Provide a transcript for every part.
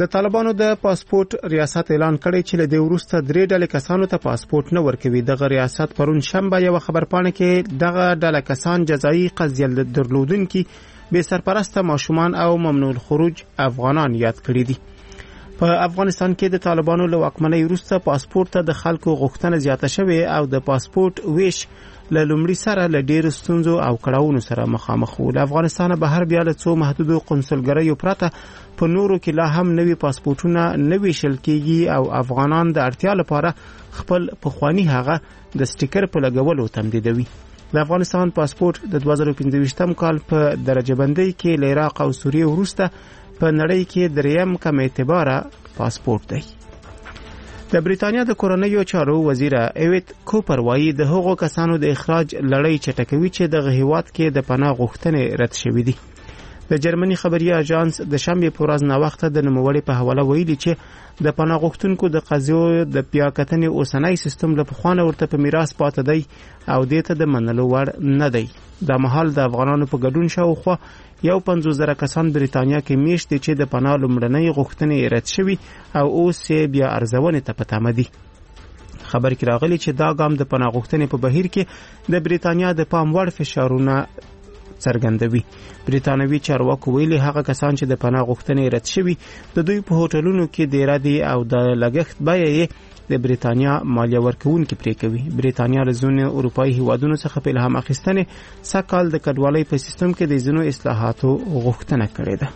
د طالبانو د پاسپورت ریاست اعلان کړی چې له دې وروسته 3 ډلې کسانو ته پاسپورت نه ورکوي. دغه ریاست پرون شنبه یو خبرپاڼه کې دغه ډله کسان جزایي قضیه درلودونکي بې سرپرسته ماشومان او ممنوع الخروج افغانان یاد کړي دي. په افغانستان کې د طالبانو له واکمنۍ وروسته پاسپورت ته د خلکو غوښتنه زیاته شوې او د پاسپورت ویش له لومړي سره له ډېرو ستونزو او کړاوونو سره مخامخ وو. له افغانستانه بهر بیا له څو محدودو قنصلګریو پرته په نورو کې لا هم نوي پاسپورتونه نه ویشل کېږي او افغانان د اړتیا لپاره خپل پخواني هغه د سټیکر په لګولو تمدیدوي. د افغانستان پاسپورت د 2015 کال په درجه بندۍ کې له عراق او سوریې وروسته په نړۍ کې دریم کم اعتباره پاسپورت دی. د بریتانیا د کورنیو چارو وزیر ایویت کوپر وایي د هغو کسانو د اخراج لړۍ چټکوي چې د هیواد کې د پناه غوښتنې رد شوې دي. د جرمني خبري اژانس د شنبه په ورځ نا وخت د نوموړي په حواله ویلي چې د پناه غوښتونکو د قضیو د بیاکتنې اوسنۍ سیستم له پخوانه ورته په میراث پاتې دی او دې ته د منلو وړ نه دی. د مهال د افغانانو په ګډون شاوخوا 50,000 کسان بریتانیا کې میشت دي چې د پناه لومړنۍ غوښتنې رد شوي او اوس بیا ارزونې ته په تمه دي. خبر کې راغلی چې دا ګام د پناه غوښتنې په بهیر کې د بریتانیا د پام وړ فشارونه څرګندوي. بریتانوي چارواکو ویلي هغه کسان چې د پناه غوښتنې رد شوي د دوی په هوټلونو کې ډیره دي او د لګښت بیه یې د بریتانیا مالیه ورکوونکي پرې کوي. بریتانیا له ځینو اروپایي هیوادونو څخه په الهام اخیستنې سږ کال د کډوالۍ په سیستم کې د ځینو اصلاحاتو غوښتنه کړې ده.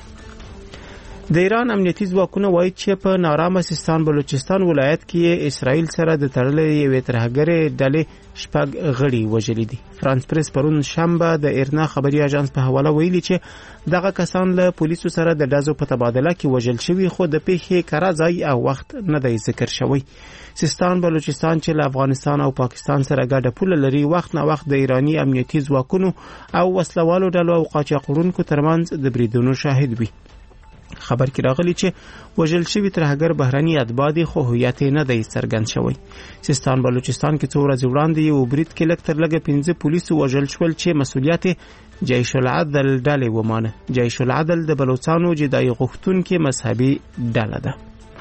د ایران امنیتي ځواکونه وایي چې په نارامه سیستان بلوچستان ولایت کې اسرائیل سره د تړلې یوې ترهګرې ډلې 6 غړي وژلي دي. فرانس پریس پرون شنبه د ایرنا خبري اژانس په حواله ویلي چې دغه کسان له پولیسو سره د ډزو په تبادله کې وژل شوي خو د پیښې کره ځای او وخت نه دی ذکر شوی. سیستان بلوچستان چې له افغانستان او پاکستان سره ګډه پوله لري وخت نه وخت د ایرانی امنیتي ځواکونو او وسلوالو ډلو او قاچاقبرونکو ترمنځ د بریدونو شاهد وي. خبر کې راغلی چې وژل شوی ترهګر بهرني اتباع دي خو هویت نه دی څرګند شوی. سیستان بلوچستان کې څو ورځې وړاندې یو برید کې لږ تر لږه 15 پولیسو وژل شول چې مسؤلیت جیش العدل ډلې ومانه. جیش العدل د بلوچستانو جدای غوښتونکو مذهبي ډله ده.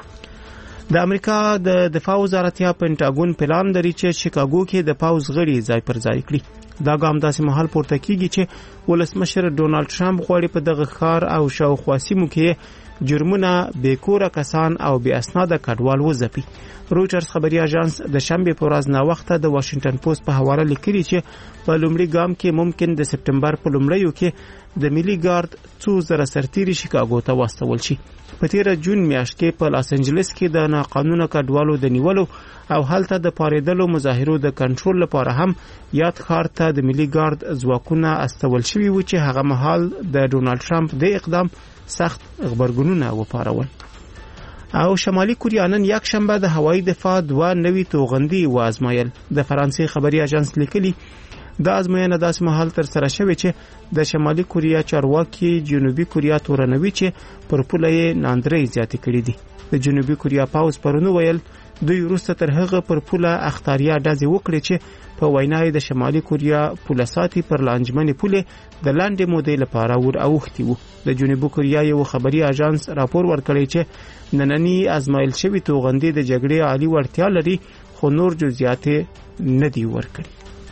د امریکا د دفاع وزارت یا پینټاګون پلان لري چې شیکاګو کې د پاوز غړي ځای پر ځای کړي. دا ګام داسې مهال پورته کیږي چې ولسمشر ډونالد ټرمپ غواړي په دغه ښار او شاوخوا سیمو کې جرمونه بیکوره کسان او بې اسناده کډوال وځپي. رویټرز خبري اژانس د شنبه په ورځ نا وخته د واشنگټن پوسټ په حواله لیکلي چې په لومړي ګام کې ممکن د سپټمبر په لومړیو کې د ملي ګارد 2,000 سرتیري شیکاګو ته واستول شي. په 13 جون میاشت کې په لاس انجلس کې د ناقانونه کډوالو د نیولو او هلته د پاریدلو مظاهرو د کنټرول لپاره هم یاد ښار ته د ملي ګارد ځواکونه استول شوي و چې هغه مهال د ډونالد ټرمپ د اقدام سخت غبرګونونه وپارول. او شمالي کوریا نن یک شنبه د هوایي دفاع 2 نوي توغندي وازمایل. د فرانسې خبري اژانس لیکلي د ازموینه داسې مهال تر سره شوې چې د شمالي کوریا چارواکي جنوبي کوریا تورنوي چې پر پوله یې ناندري زیاتې کړې دي. د جنوبي کوریا پاوز پرونو ویل دوی وروسته تر هغه پر پوله اختاریا ډزې وکړي چې په وینای د شمالي کوریا پوله ساتي پر لانجمنې پوله د لاندې مودې لپاره ور اوختي وو. د جنوبي کوریا یو خبري اژانس راپور ورکړی چې نننی ازمایل شوی توغندي د جګړې عالی وړتیا لري خو نور جزئیات نه دی ورکړي.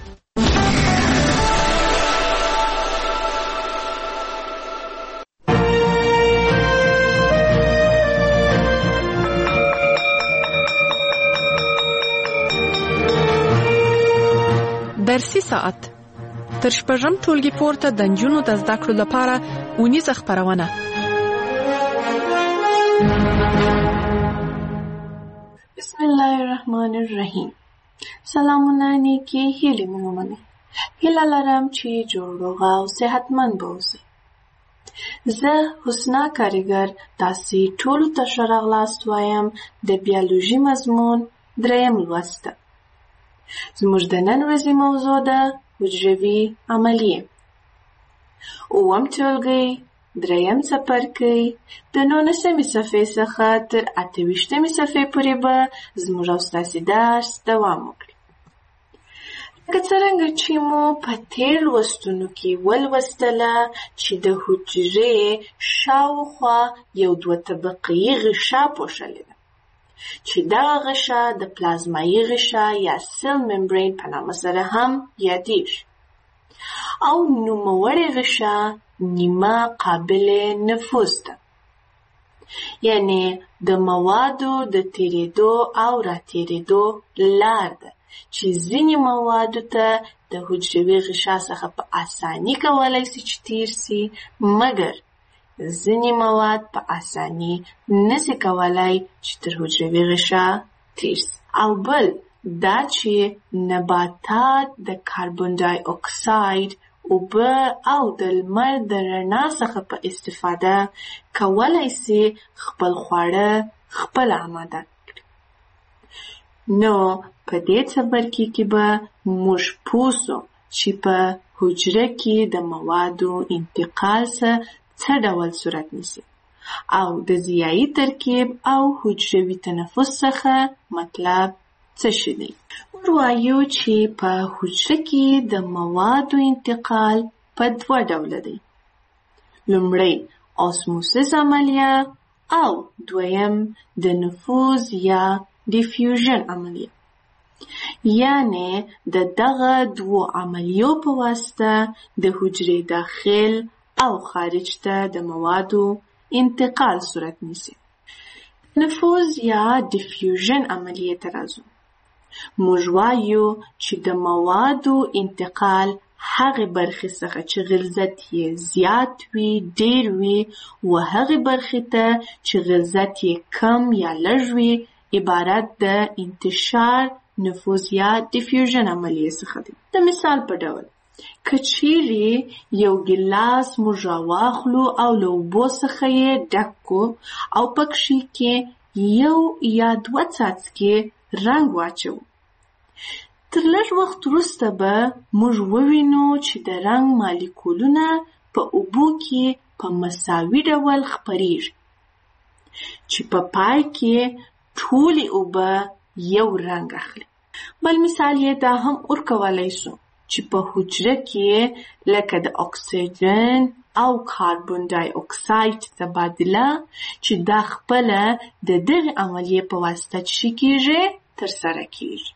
درسي ساعت تر شپږم ټولګي پورته د نجونو د زده کړو لپاره اونیزه خپرونه. بسم الله الرحمن الرحیم. سلامونه نیکی هیلې مې ومنئ. هیله لرم چې جوړ روغ او صحتمند به اوسئ. زه حسنا کاریګر تاسې ټولو ته ښه راغلاست وایم د بیولوژي مضمون 3 لوست. زموږ د نن ورځې موضوع ده حجروي عملیې. 9 ټولګی 3 څپرکی د 19 صفحې څخه تر 28 صفحې پورې به زموږ او ستاسې درس دوام وکړي. لکه څرنګه چې مو په تېر لوستونو کې ولوستله چې د حجرې شاوخوا یو 2 طبقې غشا پوښلې ده چې دغه غشا د پلازمایي غشا یا سیل ممبرین په نامه سره هم یادېږي او نوموړې غشا نیمه قابل نفوذ ده، یعنی د موادو د تیرېدو او راتېرېدو لار ده چې ځینې موادو ته د حجروي غشا څخه په اساني کولای شي چې تیر سي، مګر ځینې مواد په اساني نشي کولای چې تر حجروي غشا تیر سي. او بل دا چې نباتات د کاربن ډای اکساید، اوبه او د لمر د رڼا څخه په استفاده کولای سي خپل خواړه خپل آماده کړي. نو په دې څپرکي کې به موږ پوه سو چې په حجره کې د موادو انتقال څه ډول صورت نیسي او د ضیایي ترکیب او حجروي تنفس څخه مطلب څه شي دی. وایو چې په حجره کې د موادو انتقال په 2 ډوله دی. لومړی اسموسیس عملیه او دویم د نفوذ یا ډیفیوژن عملیه، یعنی د دغه 2 عملیو په واسطه د حجرې داخل او خارج ته د موادو انتقال صورت نیسي. نفوذ یا ډیفیوژن عملیه ته راځو. موږ وایو چې د موادو انتقال هغه برخې څخه چې غلظت یې زیات وي، ډیر وي، و هغه برخې ته چې غلظت یې کم یا لږ وي عبارت د انتشار، نفوذ یا ډیفیوژن عملیه څخه دی. د مثال په ډول که چیرې یو ګیلاس موږ راواخلو او له اوبو څخه یې ډک کړو او پکښې کې 1 یا 2 څاڅکي رنګ واچو، تر لږ وخت وروسته به موږ ووینو چې د رنګ مالیکولونه په اوبو کې په مساوي ډول خپریږي چې په پای کې ټولې اوبه یو رنګ اخلي. بل مثال یې دا هم ورکولای شو چې په حجره کې لکه د اکسیجن او کاربن ډای اکساید تبادله چې دا خپله د دغه عملیې په واسطه چې کېږي ترسره کېږي.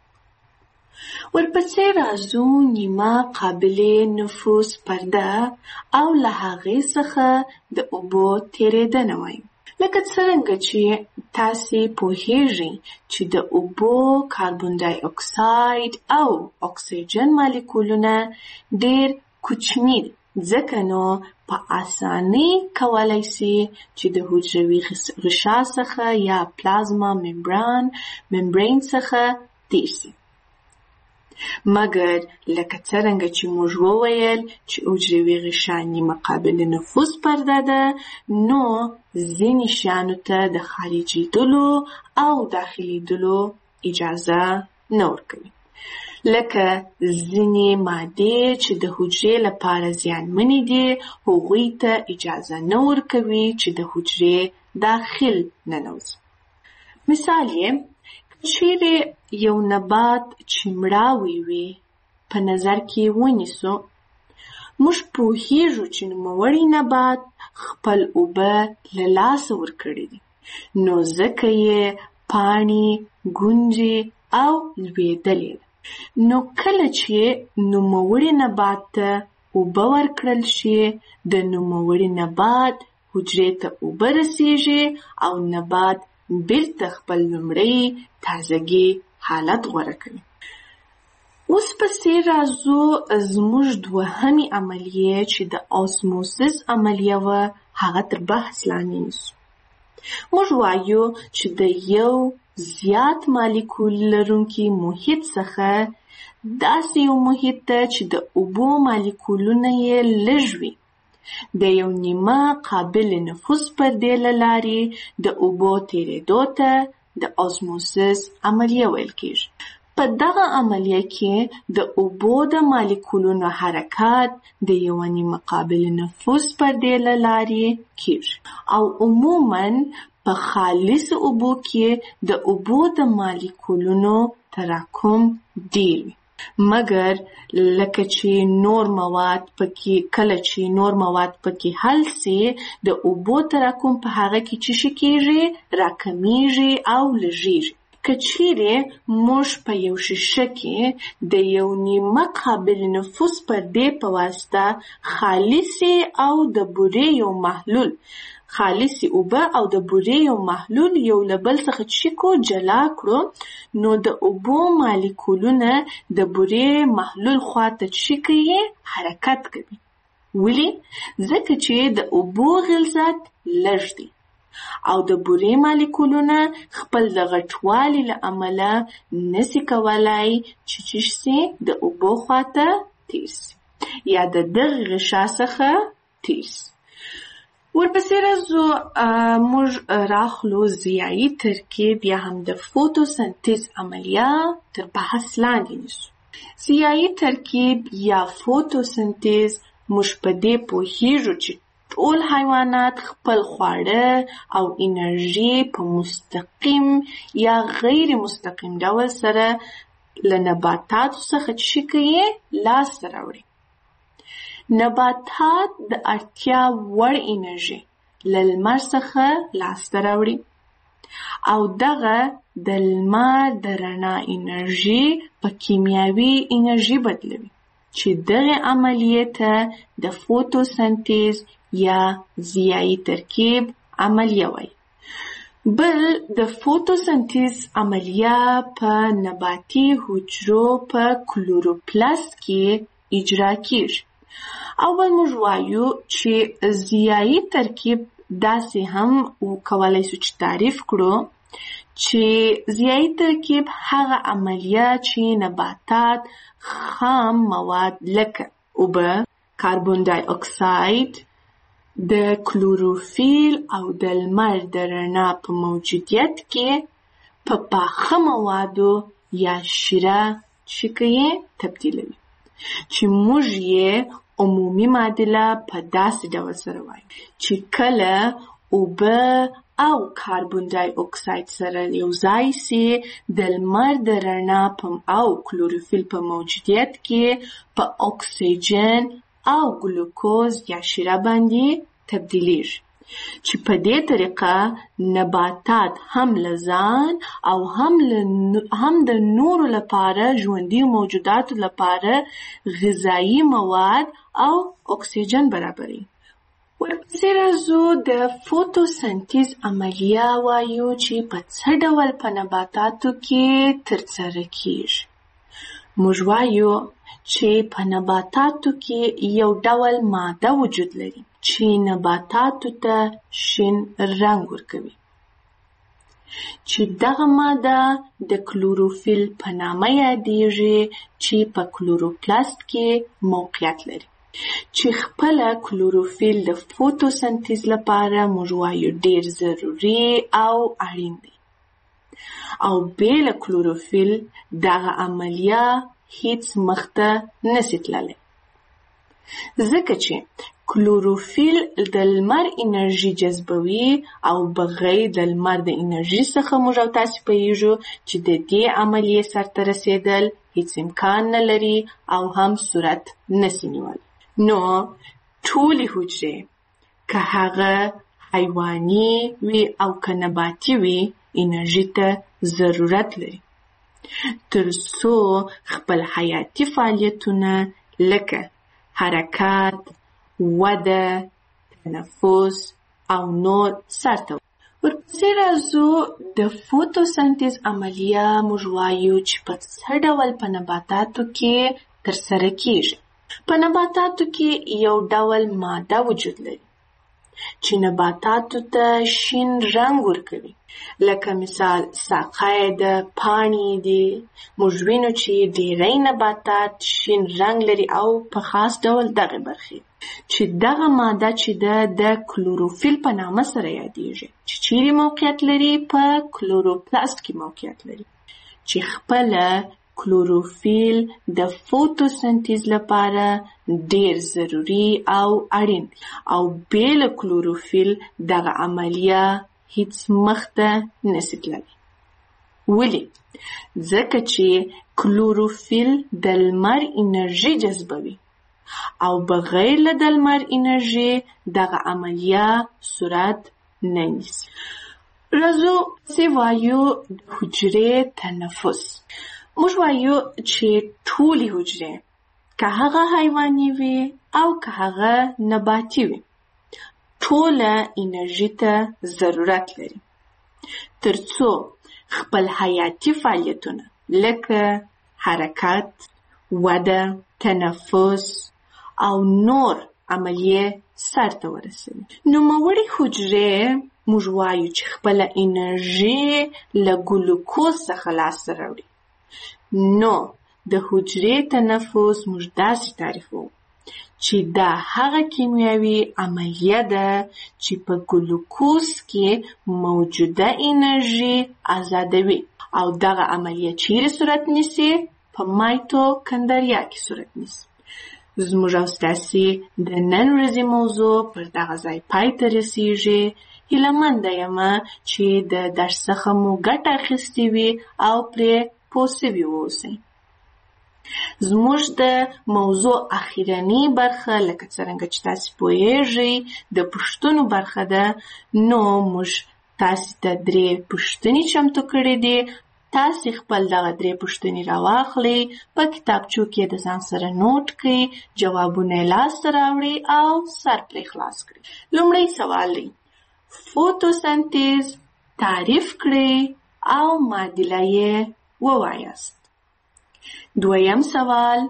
ورپسې راځو نیمه قابل نفوذ پرده او له هغې څخه د اوبو تېرېدنه وایو. لکه څرنګه چې تاسې پوهیږئ چې د اوبو کاربن ډای اکساید او اکسیجن مالیکولونه ډېر کوچني دي، ځکه نو په اسانۍ کولای سي چې د حجروي غشا څخه یا پلازما ممبرین څخه تېر سي. مګر لکه څرنګه چې موږ وویل چې حجروي غشا نیمه قابل نفوذ پرده ده، نو ځینې شیانو ته د خارجېدلو او داخلېدلو اجازه نه ورکوي، لکه ځینې مادې چې د حجرې لپاره زیانمنې دي هغوی ته اجازه نه ورکوي چې د حجرې داخل ننوځي. مثال یې چیرې یو نبات چې مړاوی وي په نظر کې ونیسو، موږ پوهیږو چې نوموړی نبات خپل اوبه له لاسه ورکړي دي، نو ځکه یې پاڼې، ګونجې او لوېدلې ده. نو کله چې نوموړي نبات ته اوبه ورکړل شي، د نوموړي نبات حجرې ته اوبه رسیږي او نبات بیرته خپل لومړی تازګي حالت غوره کوي. اوس پسې راځو زموږ دوهمې عملیې چې د اسموسیس عملیه وه، هغه تر بحث لاندې نیسو. موږ وایو چې د یو زیات مالیکول لرونکي محیط څخه داسې یو محیط ته چې د اوبو مالیکولونه یې لږ وي، د یو نیمه قابل نفوذ پردې له لارې د اوبو تېرېدو ته د اسموسیس عملیه ویل کېږي. په دغه عملیه کې د اوبو د مالیکولونو حرکت د یوه نیمه قابل نفوذ پردې له لارې کېږي او عموماً په خالص اوبو کې د اوبو د مالیکولونو تراکم ډېر وي. مګر لکه چې نور مواد پکې کله چې نور مواد پکې حل سي د اوبو تراکم په هغه کې چې شي کېږي راکمیږي او لږیږي. که چیرې موږ په یو شیشه کې د یو نیمه قابل نفوذ پردې په واسطه خالصې او د بورې یو محلول خالصې اوبه او د بورې یو محلول یو له بل څخه چې کو جلا کړو نو د اوبو مالیکولونه د بورې محلول خواته چې کوي حرکت کوي. ولې؟ ځکه چې د اوبو غلظت لږ دی او د بورې مالیکولونه خپل د غټوالي له امله نسي کولای چې سي د اوبو خواته تیر سي یا د دغه غشا څخه تیر سي. ورپسې راځو موږ راخلو ضیایي ترکیب یا هم د فوتوسنتیز عملیه تر بحث لاندې نیسو. ضیایي ترکیب یا فوتوسنتیز موږ په دې پوهیږو چې ټول حیوانات خپل خواړه او انرژي په مستقیم یا غیر مستقیم ډول سره له نباتاتو څخه چې کوي لاسته راوړي. نباتات د اړتیا وړ انرژي له لمر څخه لاسته راوړي او دغه د لمر د رڼا انرژي په کیمیاوي انرژي بدلوي چې دغه عملیه ته د فوتوسنتیز یا ضیایي ترکیب عملیه وایي. بل د فوتوسنتیز عملیه په نباتي حجرو په کلوروپلاست کې اجرا کیږي. اول موږ وایو چې ضیایي ترکیب داسې هم وکولای شو چې تعریف کړو چې ضیایي ترکیب هغه عملیه چې نباتات خام مواد لکه اوبه، کاربن دای اکساید، د کلوروفیل او د لمر د رڼا په موجودیت کې په پاخه موادو یا شیره شکیه تبدیلوي چې موږ یې عمومي معادله په داسې ډول سره وایو چې کله اوبه او کاربن دای اکساید سره یو ځای سي د لمر د رڼا او کلوروفیل په موجودیت کې په اکسیجن او ګلوکوز یا شیره باندې تبدیلیږي چې په دې طریقه نباتات هم لزان او هم د نورو لپاره ژوندي موجوداتو لپاره غذایی مواد او اکسیجن برابري. ورپسې راځو د فوتوسنتیز عملیه وایو چې په څه ډول په نباتاتو کې ترسره کیږي. موږ وایو چې په نباتاتو کې یو ډول ماده وجود لري چې نباتاتو ته شین رنګ ورکوي چې دغه ماده د کلوروفیل په نامه یادیږي چې په کلوروپلاست کې موقعیت لري چې خپل کلوروفیل د فوتوسنتیز لپاره موږ وایو ډیر ضروري او اړین دی او بېل کلوروفیل دغه عملیه هیڅ مخته نشي تللی ځکه چې کلوروفیل د لمر انرژي جذبوي او بغیر د لمر د انرژي څخه موږ او تاسو پوهیږو چې د دې عملیې سرته رسیدل هیڅ امکان نه لري او هم صورت نشي نیولی. نو ټولې حجرې که هغه حیواني وي او که نباتي وي انرژي ته ضرورت لري تر څو خپل حیاتي فعالیتونه لکه حرکت، وده، تنفس او نور سرته. ورپسې راځو د فوتوسنتیز عملیه موږ وایو چې په څه ډول په نباتاتو کې ترسره کیږي. په نباتاتو کې یو ډول ماده وجود لري چې نباتاتو ته شین رنګ ورکوي لکه مثال ساقه ده، پاڼې دي. موږ وینو چې ډېری نباتات شین رنګ لري او په خاص ډول دغه برخې چې دغه ماده چې ده د کلوروفیل په نامه سره یادیږي چې چیرې موقعیت لري په کلوروپلاست کې موقعیت لري چې خپله کلوروفیل د فوتوسنتیز لپاره ډیر ضروري او اړین او بېل کلوروفیل دغه عملیه هیڅ مخته نشي تللی. ولې؟ ځکه چې کلوروفیل د لمر انرژي جذبوي او بغیر له د لمر انرژي دغه عملیه صورت نه نیسي. راځو چې وایو د حجرې تنفس. موږ وایو چې ټولې حجرې که هغه حیواني وي او که هغه نباتي وي ټوله انرژي ته ضرورت لري ترڅو خپل حیاتي فعالیتونه لکه حرکت، وده، تنفس او نور عملیې سرته ورسوي. نوموړې حجرې موږ وایو چې خپله انرژي له ګلوکوز څخه لاسته راوړي. نو د حجرې تنفس موږ داسې تعریفوو چې دا هغه کیمیاوي عملیه ده چې په ګلوکوز کې موجوده انرژي آزادوي او دغه عملیه چیرې صورت نیسي؟ په مایتوکندریا کې صورت نیسي. زموږ او ستاسې د نن ورځې موضوع پر دغه ځای پای ته رسیږي. هیلهمنده یمه چې د درس څخه مو ګټه اخیستې وي او پرې پوه سوي واوسئ. زموږ د موضوع اخیرنۍ برخه لکه څرنګه چې تاسې پوهیږئ د پوښتنو برخه ده. نو موږ تاسې ته 3 پوښتنې چمتو کړې دي. تاسې خپل دغه 3 پوښتنې راواخلئ، په کتابچو کې د ځان سره نوټ کړئ، جوابونه یې لاسته راوړئ او سر پرې خلاص کړئ. لومړی سوال دی فوتوسنتیز تعریف کړئ او معادله یې ووایاست. دویم سوال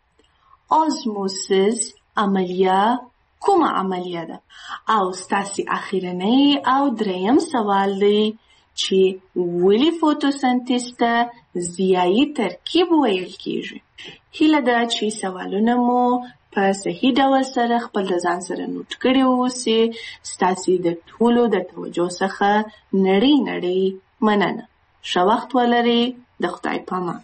آزموسیس عملیه کومه عملیه ده؟ او ستاسې اخیرنۍ او دریم سوال دی چې ولې فوتوسنتیز ته ضیایي ترکیب ویل کیږي. هیله ده چې سوالونه مو په صحیح ډول سره خپل د ځان سره نوٹ کړي واوسي. ستاسې د ټولو د توجه څخه نړۍ مننه. ښه وخت ولرئ. د خدای پامان.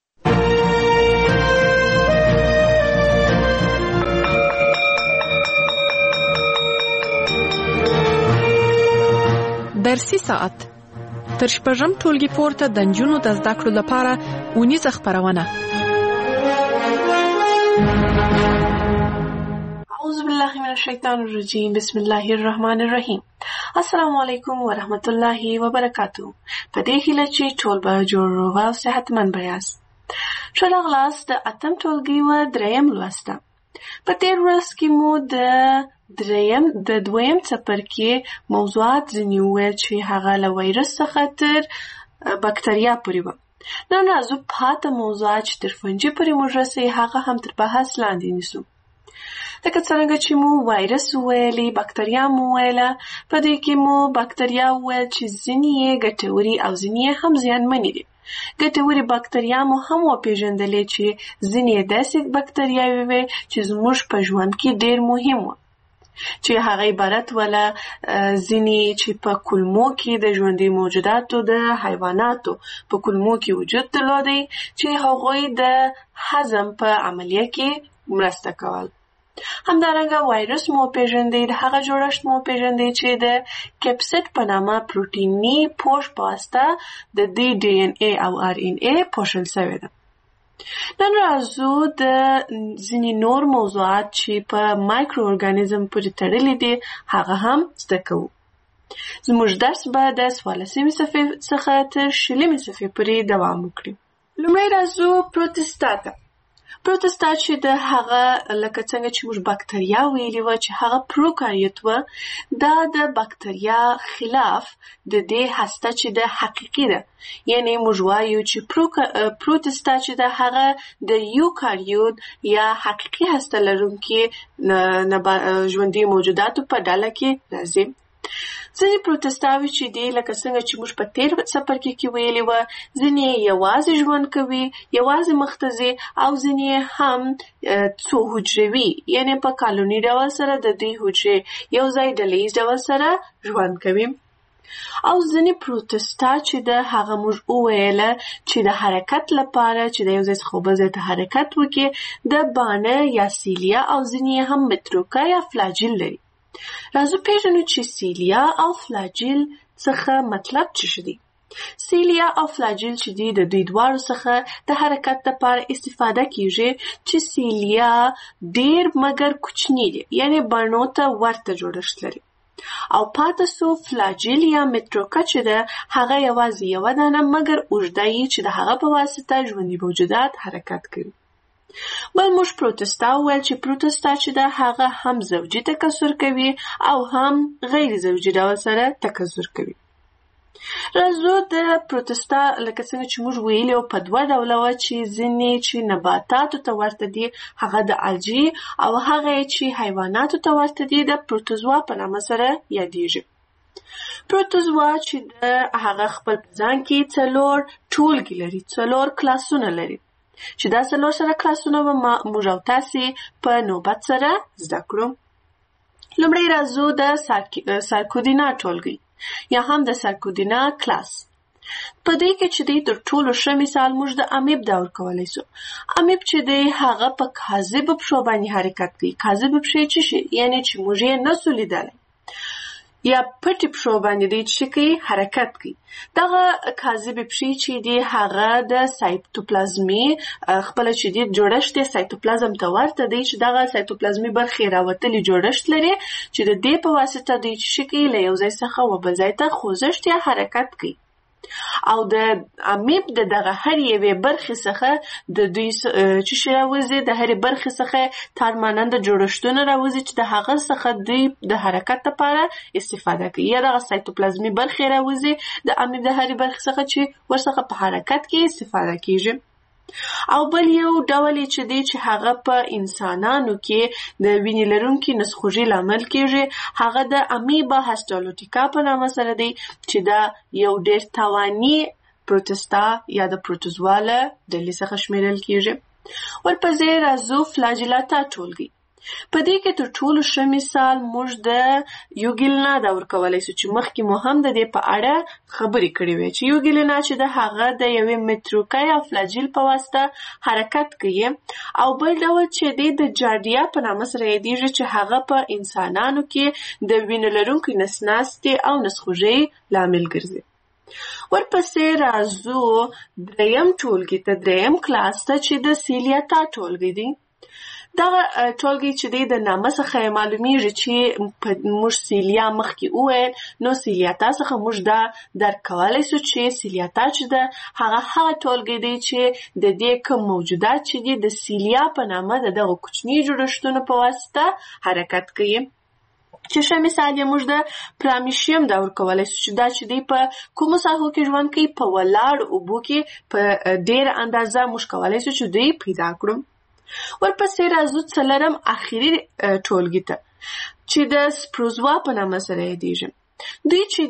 درسي ساعت تر شپږم ټولګي پورته د نجونو د زده کړو لپاره اونیزه خپرونه. اعوذ بالله من الشیطان الرجیم. بسم الله الرحمن الرحیم. السلام علیکم ورحمت الله وبرکاتو. په دې هیله چې ټول به جوړ روغ او صحتمند به یاست. ښه راغلاست د 8م ټولګي و 3م لوسته. په تېر ورځ کې مو د دویم څپرکي موضوعات ځینې وویل چې هغه له وایرس څخه تر بکتریا پورې وه. نن راځو پاته موضوعات چې تر فنجي پورې موږ رسوي هغه هم تر بحث لاندې نیسو. لکه څرنګه چې مو وایرس وویلې، بکتریا مو وویله. په دې کې مو بکتریا وویل چې ځینې یې ګټورې او ځینې یې هم زیانمنې دي. ګټورې بکتریا مو هم وپېژندلې چې ځینې یې داسې بکتریاوې وې چې زموږ په ژوند کې ډېر مهم وه، چې هغه عبارت ولا ځینې چې په کولمو کې د ژوندي موجوداتو د حیواناتو په کولمو کې وجود درلودی چې هغوی د هضم په عملیه کې مرسته کول. همدارنګه وایرس مو پیژندې، د هغه جوړښت مو پیژندې چې د کپسید په نامه پروتیني پوښ په واسطه د دې ډي ان اي او ار ان اي پوښل شوی ده. نن راځو د ځینې نور موضوعات چې په مایکرو ارګانیزم پورې تړلي دي هغه هم زده کوو. زموږ درس به د 14مې صفحې څخه تر 20مې صفحې پورې دوام وکړي. لومړی راځو پروتستا ته. پروتستا چې د هغه لکه څنګه چې موږ بکتریا ویلي وه چې هغه پروکاریوت وه، دا د بکتریا خلاف د دې هسته چې د حقیقي ده. یعنی موږ وایو چې پروتستا چې د هغه د یوکاریوت یا حقیقي هسته لرونکي ژوندي موجوداتو په ډله کې راځي. ځینې پروتستاوي چې دي لکه څنګه چې موږ په تېر څپرکي کې ویلي وه، ځینې یوازې ژوند کوي، یوازې مخته ځي، او ځینې هم څو حجروي یعنې په کالوني ډول سره د دوی حجرې یو ځای ډلیز ډول سره ژوند کوي. او ځینې پروتستا چې د هغه موږ وویله چې د حرکت لپاره چې د یو ځای څخه بل ځای ته حرکت وکړي د بانه یا سیلیا او ځینې هم متروکه یا فلاجیل لري. راځو پیژنو چې سیلیا او فلاجیل څخه مطلب څه دی. سیلیا او فلاجیل چې دي د دوی دواړو څخه د حرکت لپاره استفاده کیږي چې سیلیا ډیر مګر کوچنی دي یعنی بڼو ته ورته جوړښت لري او پاتې سو فلاجیل یا متروکه چې ده هغه یوازې یوه دانه مګر اوږده یي چې د هغه په واسطه ژوندي موجودات حرکت کوي. بل موږ پروتستا وویل چې پروتستا چې ده هغه هم زوجي تکثر کوي او هم غیر زوجي ډول سره تکثر کوي. راځو د پروتستا لکه څنګه چې موږ ویلي په دوه ډوله وه چې ځینې چې نباتاتو ته ورته دي هغه د الجی او هغه چې حیواناتو ته ورته دي د پروتوزوا په نامه سره یادیږي. پروتوزوا چې د هغه خپل په ځان کې 4 ټولګي لري 4 کلاسونه لري چې دا 4 سره کلاسونه به موږ او تاسې په نوبت سره زده کړو. لومړی راځو د سارکودینا ټولګي یا هم د سارکودینا کلاس. په دې کې چې دی تر ټولو ښه مثال موږ د امیب دور کولی سو. امیب چې دی هغه په کاذبو پښو باندې حرکت کوي. کاذبو پښې څه شي یعنی چې موږ یې نسو لیدلی یا پټې پښو باندې دی چې کوي حرکت کوي. دغه کاذبې پښې چې دی هغه د سایتوپلازمي خپله چې دی جوړښت دی سایتوپلازم ته ورته دی چې دغه سایتوپلازمي برخې راوتلي جوړښت لري چې د دې په واسطه دی چې کوي له یو ځای څخه و بل ځای ته خوځښت یا حرکت کوي. او د امیب د دغه هر یوې برخې څخه د دوی چې راوځي د هرې برخې څخه تارماننده جوړښتونه راوځي چې د هغه څخه دوی د حرکت لپاره استفاده کوي یا دغه سایتوپلازمي برخې راوځي د امیب د هرې برخې څخه چې ورڅخه په حرکت کې استفاده کیږي. او بل یو ډول چې دی چې هغه په انسانانو کې د وینې لرونکي نسخوږي لامل کیږي هغه د امیبا هسټالوټیکا په نامه سره دی چې دا یو ډیر توانی پروتستا یا د پروتوزوا له ډلې څخه شمیرل کیږي. ورپسې راځو فلاجیلاتا ټولګي. په دې کې تر ټولو ښه مثال موږ د یوګیلنا دور کولی سو چې مخکې مو هم د دې په اړه خبرې کړې وې چې یوګیلنا چې د هغه د یوې متروکه یا فلاجیل په واسطه حرکت کوي او بل ډول چې دی د جاردیا په نامه سره یادیږي چې هغه په انسانانو کې د وینې لرونکي نسناستې او نسخوږۍ لامل ګرځي. ورپسې راځو دریم ټولګي ته دریم کلاس ته چې د سیلیاتا ټولګي دی. دغه ټولګي چې دی د نامه څخه معلومیږي چې موږ سیلیا مخکې وویل نو سیلیاتا څخه موږ دا درک کولی سو چې سیلیاتا چې ده هغه ټولګي دی چې د دې کوم موجودات چې دي د سیلیا په نامه د دغه کوچني جوړښتونو په واسطه حرکت کوي. چې ښه مثال یې موږ د پرامیشیم دور کولی سو چې دا چې دی په کومو ساحو کې ژوند کوي په ولاړو اوبو کې په ډېره اندازه موږ کولی سو چې دوی پیدا کړو. ورپسې راځو څلورم اخیری ټولګي ته چې د سپروزوا په نامه سره یادیږي. دوی چې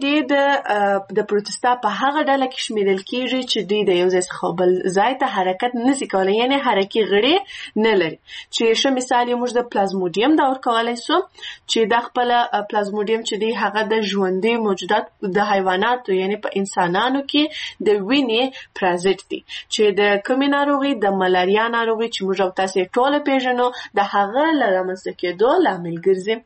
دی د پروتستا په هغه ډله کې شمیرل کیږي چې دوی د یو ځای څخه بل ځای ته حرکت نشي کولی یعنی حرکي غړي نه لري. چې ښه مثال یې موږ د پلازموډیم دور کولی سو چې دا خپله پلازموډیم چې دی هغه د ژوندي موجودات د حیواناتو یعنی په انسانانو کې د وینې پرازیت دی چې د کومې ناروغي د ملاریا ناروغي چې موږ او تاسې ټوله پیژنو د هغه له رامنځته کېدو لامل ګرځي.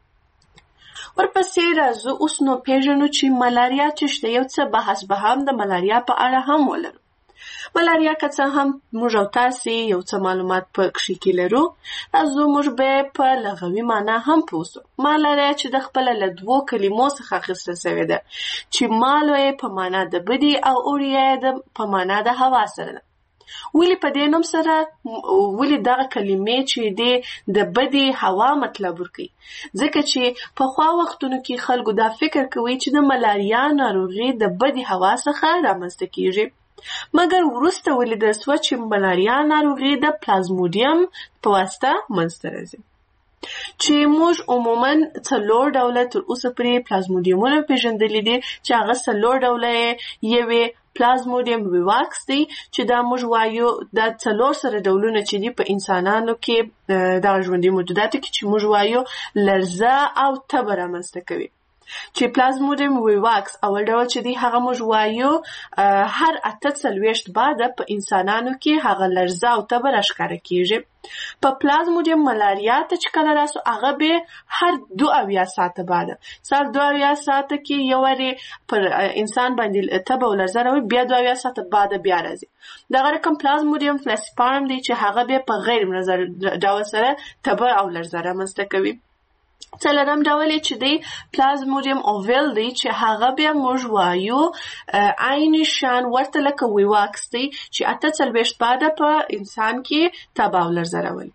ورپسې راځو اوس نو پیژنو چې ملاریا څه شته. یو څه بحث به هم د ملاریا په اړه هم ولرو. ملاریا که څه هم موږ او تاسې یو څه معلومات په کښې کې لرو راځو موږ به په لغوي معنا هم پوه سو. ملاریا چې د خپله له 2 کلمو څخه اخیستل سوې ده چې مالو یې په معنا د بدي او اوریا یې په معنا د هوا سره ده. ولې په دې نوم سره ولې دغه کلمې چې دی د بدی هوا مطلب ورکوي؟ ځکه چې پخوا وختونو کې خلکو دا فکر کوي چې د ملاریا ناروغي د بدی هوا څخه رامنځته کیږي مګر وروسته ولیدل سوه چې ملاریا ناروغي د پلازموډیم په واسطه منځته راځي چې موږ عموما 4 ډوله تر اوسه پورې پلازموډیمونه پیژندلي دي چې هغه 4 ډوله یې پلازموډیم ویواکس دی چې دا موږ وایو دا 4 سره ډولونه چې دي په انسانانو کې د ژوندي موجوداتو کې چې موږ وایو لرزه او تبه رامنځته کوي. چې پلازمودیم ویواکس اول ډول چې دی هغه موږ وایو هر 48 بعده په انسانانو کې هغه لرزه او تبه راښکاره کیږي. په پلازمودیم ملاریا ته چې کله راسو هغه به هر 2 ساعته بعده سر 2 ساعته کې یو وری پر انسان باندې تبه او لرزه راوي، بیا 2 ساعته بعده بیا راځي. دغه رقم پلازمودیم فلاسپارم دی چې هغه به په غیر منظر ډول سره تبه او لرزه رامنځته کوي. څلورم ډول چې دی پلازمودیم اوویل دی چې هغه بیا موږ وایو عین شان ورته لکه ویواکس دی چې 48 بعده په انسان کې تبه او لرزه راولي.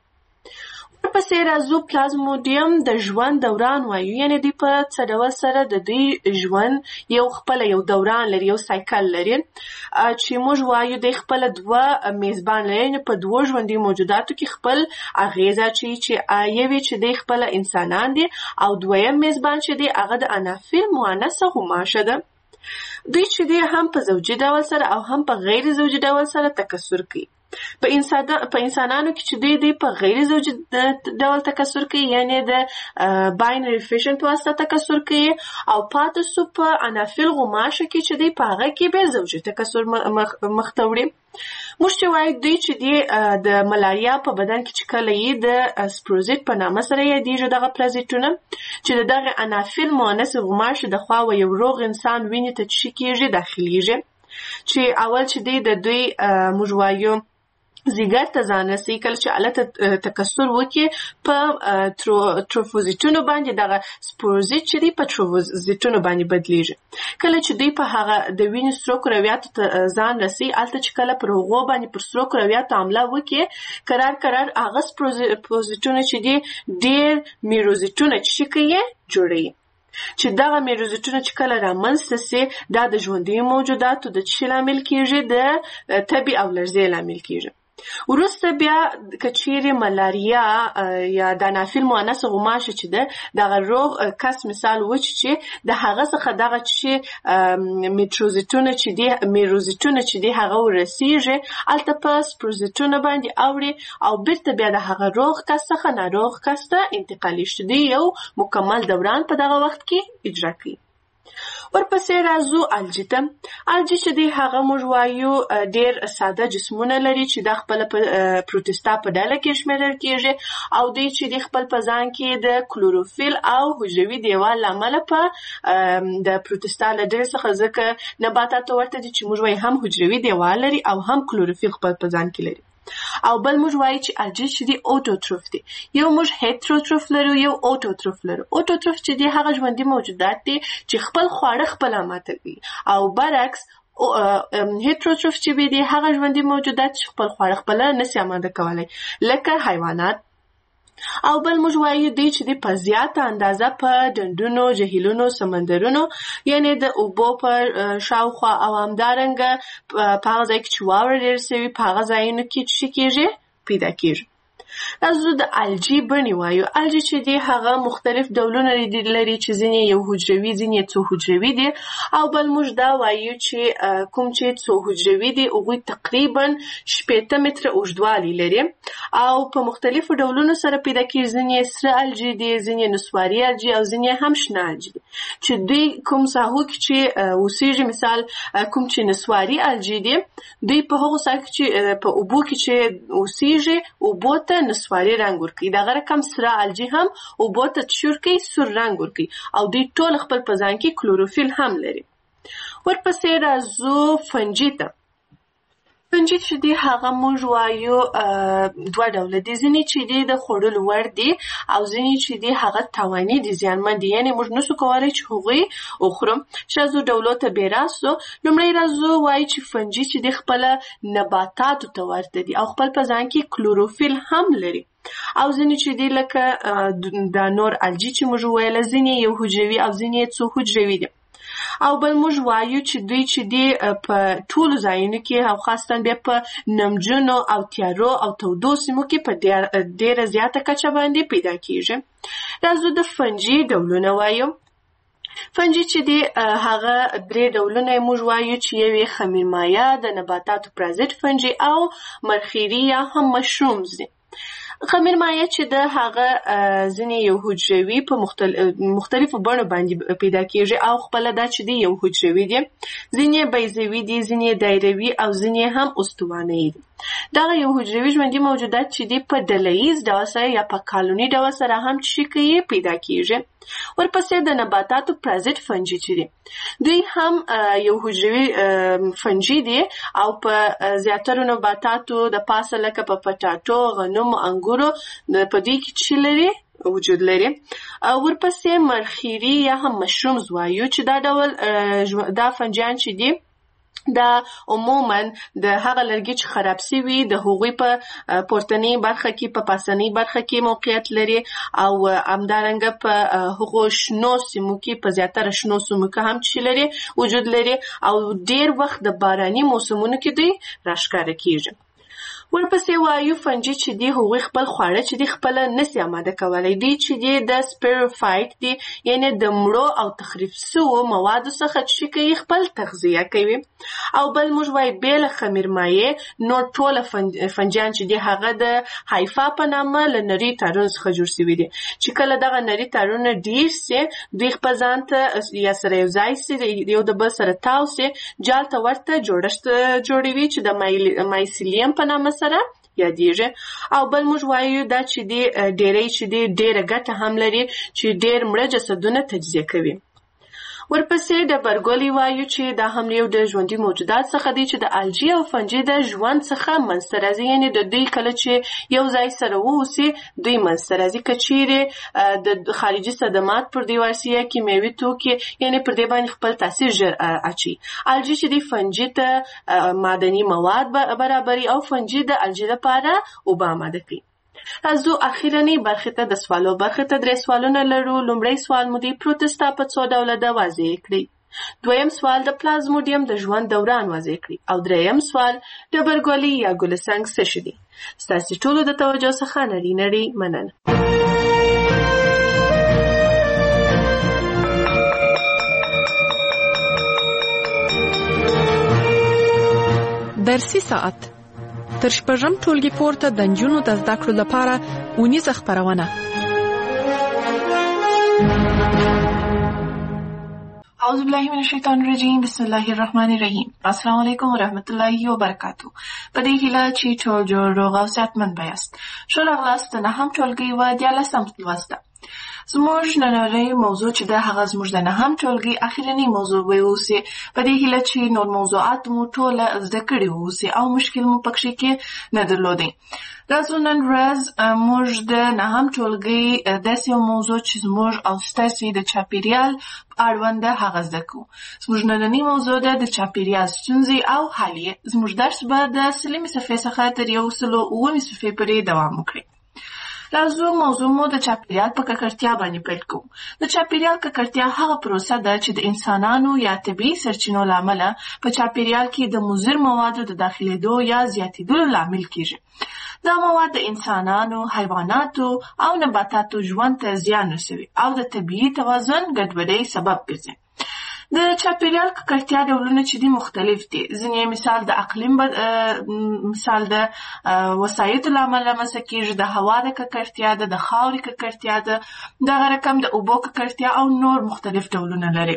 ورپسې راځو پلازمودیم د ژوند دوران وایو، یعنی دی په څه ډول سره د دوی ژوند یو خپل یو دوران لري، یو سایکل لري چې موږ وایو د خپل 2 میزبان لري. په 2 ژوندي موجوداتو کې خپل اغیزه چې یوي چې د خپل انسانان دي او دویم میزبان چې دی هغه د انافیل مؤنثه غوماشه ده. دوی چې دی هم په زوجي ډول سره او هم په غیر زوجي ډول سره تکثر کوي. په انسانانو کې چې دی په غیر زوجي ډول تکثر کوي، یعنی د باینری فیشن په واسطه تکثر کوي، او پاتې سو په انافیل غوماشه کې چې دی په هغه کې به زوجي تکثر مخته وړي. موږ چې وایو دوی چې دی د ملاریا په بدن کې چې کله یې د سپروزیت په نامه سره یادېږي دغه پرازیتونه چې دغه انافیل مؤنث غوماشه د خوا یو روغ انسان وینې ته چې کېږي داخليږي، چې اول چې دی د دوی موږ وایو زیګر ته ځان رسي. کله چې الته تکثر وکړي په تروفوزیتونو باندې دغه سپوروزیت چې دی په تروفوزیتونو باندې بدلیږي. کله چې دوی په هغه د وینې سرو کرویاتو ته ځان رسي، الته چې کله پر هغو باندې پر سرو کرویاتو حمله وکړي قرار هغه سپوروزیتونه چې دی ډېر میروزیتونه چې کوي جوړوي، چې دغه میروزیتونه چې کله رامنځته سي دا د ژوندي موجوداتو د څه لامل کیږي، د تبې او لرزې لامل کیږي. وروسته بیا کچېرې ملاریا یا د انافیل مؤنث غوماشه چې ده دغه روغ کس مثال وچ چې د هغه څخه دغه چې میروزیتونه چې دی هغه ورسیږي الته په سپروزیتونه باندې اوړي او بیرته بیا د هغه روغ کس څخه ناروغ کس ته انتقالي شي، دی یو مکمل دوران په دغه وخت کې اجرا کوي. ورپسې راځو الجی ته. الجی چې دی هغه موږ وایو ډېر ساده جسمونه لري چې د خپل پروتستا په ډله کې شمیرل کېږي، او دوی چې د خپل په ځان کې د کلوروفیل او حجروي دیوال له امله په د پروتستا له ډلې څخه ځکه نباتاتو ورته دي چې موږ وایو هم حجروي دیوال لري او هم کلوروفیل خپل په ځان کې لري. او بل موږ وایو چې الجی چې دی اوټوټروف دی. یو موږ هیټروټروف لرو، یو اوټوټروف لرو. اوټوټروف چې دی هغه ژوندي موجودات دي چې خپل خواړه خپله ماتوي، او برعکس هیټروټروف چې دی هغه ژوندي موجودات چې خپل خواړه خپله نسي اماده کولی لکه حیوانات. او بل موږ وایو دی چې دی په زیاته اندازه په ډنډونو، جهیلونو، سمندرونو، یعنی د اوبو په شاوخوا او همدارنګه په هغه ځای کې چې واوره ډېر سوي په هغه ځایونو کې چې کېږي پیدا کېږي. راځو د الجی بڼې وایو. الجی چې دی هغه مختلف ډولونه لري چې ځینې یو حجروي، ځینې څو حجروي دي، او بل موږ دا وایو چې کوم چې څو حجروي دي هغوی تقریبا 18 متره اوږدوالی لري او په مختلفو ډولونو سره پیدا کېږي. ځینې سره الجی دي، ځینې نسواري الجی او ځینې هم شنه الجی دي چې دوی کوم ساحو کې چې اوسېږي. مثال کوم چې نسواري الجی دي دوی په هغو ساحو کې چې په اوبو کې چې اوسېږي اوبو ته نسواري رنګ ورکوي. دغه رقم سره الجی هم اوبو ته چور کوي، سور رنګ ورکوي، او دوی ټول خپل په ځان کې کلوروفیل هم لري. ورپسې راځو فنجي ته. فنجي چې دی هغه موږ وایو 2 ډوله دي. ځینې چې دی د خوړلو وړ دي او ځینې چې دی هغه تاواني دي، زیانمن دي، یعنی موږ نسو کولی چې هغوی وخورو. شازو ډولو ته بې راستو. لومړی راځو وایي چې فنجي چې دی خپله نباتاتو ته ورته دي او خپل په ځان کې کلوروفیل هم لري. او ځینې چې دی لکه د نور الجی چې موږ ویله ځینې یو حجروي او ځینې څو حجروي دي. او بل موږ وایو چې دوی چې دی په ټولو ځایونو کې او خاصتا بیا په نمجنو او تیارو او تودو سیمو کې په ډېره زیاته کچه باندې پیدا کېږي. راځو د فنجي ډولونه وایو. فنجي چې دی هغه 3 ډولونه موږ وایو چې یو خمیر مایع د نباتاتو پرازیت فنجي او مرخیري یا هم مشرومز دي. خمیر مایع چې د هغه ځینې یو حجروي په مختلفو بڼو باندې پیدا کیږي او خپل دا چې دی یو حجروي دي، ځینې بیضوي دي، ځینې دایروي او ځینې هم استوانه‌ای دي. دا یو حجروي ژوندي موجودات چې دی په ډله‌ییز ډول سره یا په کالوني ډول سره هم چې کوي پیدا کیږي. ورپسې د نباتاتو پرازیت فنجي چې دي دوی هم یو حجروي فنجي دي او په زیاتره نباتاتو د پاسه لکه په پټاټو، غنم، انګورو په دې کې چې لري وجود لري. ورپسې مرخیري یا هم مشرومز وایو چې دا ډول دا فنجیان چې دي دا عموما د هغه لرګي چې خراب شوي د هغوی په پورتنۍ برخه کې په پاسنۍ برخه کې موقعیت لري او همدارنګه په هغو شنو سیمو کې په زیاتره شنو سیمو کې هم چې لري وجود لري او ډیر وخت د باراني موسمونو کې دوی راښکاره کیږي. ورپسې وایو فنجي چې دی هغوی خپل خواړه چې دی خپل نسي آماده کولی دی چې دی د سپیروفایټ دی یعنی د مړو او تخریب شوو موادو څخه چې کوي خپل تغذیه کوي. او بل موږ وایو بیل خمیر مایع نور ټوله فنجان چې دی هغه د هایفا په نامه له نري تارونو څخه جوړ شوي دي چې کله دغه نري تارونه ډیر سي دوی خپل ځان ته یا سره یو ځای سي یو د بل سره تاو سي جال ته ورته جوړښت جوړوي چې د مایسیلیم په نامه سره یادېږي. او بل موږ وایو دا چې دی ډیری چې دی ډیره ګټه هم لري چې ډیر مړه جسدونه تجزیه کوي. ورپسې د برګولی وایو چې دا هم یو د ژوندي موجودات څخه دی چې د الجی او فنجي د ژوند څخه منځته راځي یعنی د دوی کله چې یو ځای سره واوسي دوی منځته راځي که چیرې د خارجي صدمات پر دې واسطه کیمیاوي توکي یعنی پر دې باندې خپل تاثیر ژر اچي. الجی چې دی فنجي ته معدني مواد برابري او فنجي د الجی لپاره اوبه آماده کوي. راځو اخیرنۍ برخې ته د سوالو برخې ته 3 سوالونه لرو. لومړی سوال مو دی پروتستا په څو ډوله ده واضح کړئ. دویم سوال د پلازموډیم د ژوند دوران واضح کړئ او دریم سوال د برګولی یا ګلسنګ څه شي دي. ستاسو ټولو د توجه څخه نړۍ مننه. درسي ساعت تر شپږم ټولګي پورته د نجونو د زده کړو لپاره اونیزه خپرونه. اعوذ بالله من الشیطان الرجیم بسم الله الرحمن الرحیم. السلام علیکم ورحمۃ اللہ وبرکاتہ. په دې هیله چې ټول جوړ روغ او صحتمند یاست. ښه راغلاست د نهم ټولګي و 14 لوست. زموږ نننۍ موضوع چې د هغه زموږ د نهم ټولګي اخیرنۍ موضوع به اوسي. په دې هیله چې نور موضوعات مو ټوله زده کړي اوسي او مشکل مو پکې کې نه درلودي. راځو نن ورځ موږ د نهم ټولګي داسې یو موضوع چې زموږ او ستاسو د چاپیریال اړوند هغه زده کوو. زموږ نننۍ موضوع ده د چاپیریال ستونزې او حل یې. زموږ درس به د 30 صفحې څخه تر 109 صفحې پورې دوام وکړي. راځو موضوع مو د چاپیریال په ککړتیا باندې پیل کوو. د چاپیریال ککړتیا هغه پروسه ده چې د انسانانو یا طبیعي سرچینو له امله په چاپیریال کې د مضر موادو د داخلېدو یا زیاتېدو لامل کیږي. دا مواد د انسانانو، حیواناتو او نباتاتو ژوند ته زیان رسوي او د طبیعي توازن ګډوډۍ سبب ګرځي. د چاپیریال ککړتیا ډولونه چې دي مختلف دي. ځینې مثال د اقلیم مثال د وسایطو له امله رامنځته کېږي، د هوا د ککړتیا ده، د خاورې ککړتیا ده، دغه رقم د اوبو ککړتیا او نور مختلف ډولونه لري.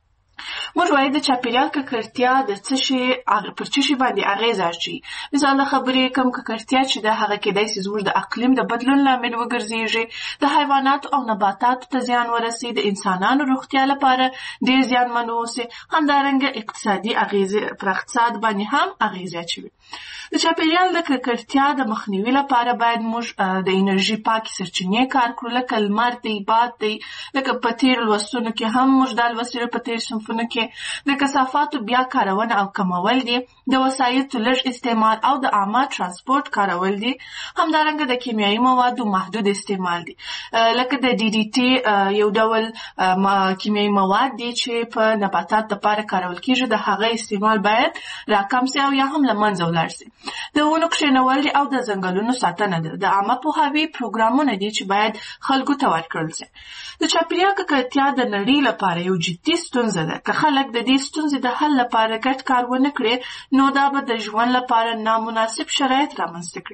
موږ وایو د چاپیریال ککړتیا د څه شي پر څه شي باندې اغېز اچوي. مثال د خبرې کم ککړتیا چې د هغه کېدای شي زموږ د اقلیم د بدلون لامل وګرځېږي، د حیواناتو او نباتاتو ته زیان ورسي، د انسانانو روغتیا لپاره ډېر زیانمن واوسي، همدارنګه اقتصادي اغېزې پر اقتصاد باندې هم اغېز اچوي. د چاپیریال د ککړتیا د مخنیوي لپاره باید موږ د انرژي پاکې سرچینې کار کړو، لکه لمر دی، باد دی، لکه په تېرو لوستونو کې هم موږ دا لوستلي په تېرو صنفونو کې د کثافاتو بیا کارونه او کمول دي، د وسایطو لږ استعمال او د عامه ترانسپورت کارول دي، همدارنګه د کیمیاوي موادو محدود استعمال دي، لکه د DDT یو ډول کیمیاوي مواد دي چې په نباتات لپاره کارول کېږي، د هغه استعمال باید راکم سي او یا هم له منځه ولاړ سي. د ونو کښېنول دي او د ځنګلونو ساتنه ده. د عامه پوهاوي پروګرامونه دي چې باید خلکو ته ورکړل سي. د چاپیریال ککړتیا د نړۍ لپاره یو جدي ستونزه ده. که خلک د دې ستونزې د حل لپاره ګډ کار ونه کړي، نو دا به د ژوند لپاره نامناسب شرایط رامنځته کړي.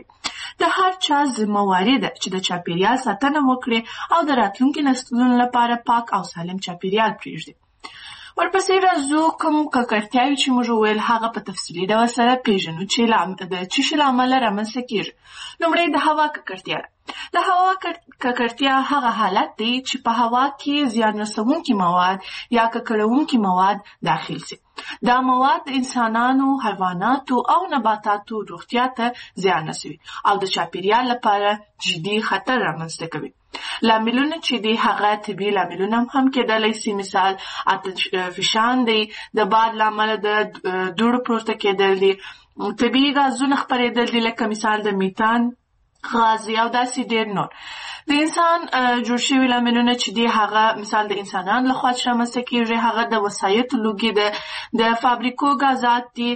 د هر چا ذمه‌واري ده چې د چاپیریال ساتنه وکړي او د راتلونکي نسلونو لپاره پاک او سالم چاپیریال پرېږدي. ورپسې راځو کوم ککړتیاوې چې موږ وویل هغه په تفصیلي ډول سره پېژنو چې د څه شي له امله رامنځته کېږي. لومړی د هوا ککړتیا ده. د هوا ککړتیا هغه حالت دی چې په هوا کې زیان رسونکي مواد یا ککړونکي مواد داخل سي. دا مواد د انسانانو، حیواناتو او نباتاتو روغتیا ته زیان رسوي او د چاپیریال لپاره جدي خطر رامنځته کوي. لاملونه چې دی هغه طبیعي لاملونه هم کېدلی سي، مثال آتش فشان دی، د باد له امله د دوړو پورته کېدل دي، طبیعي غازونه خپرېدل دي لکه مثال د میتان غاز او داسې ډېر نور. د انسان جوړ شوي لاملونه چې دی هغه مثال د انسانانو لخوا چې رامنځته کېږي هغه د وسایطو لوګي د فابریکو غازات دي،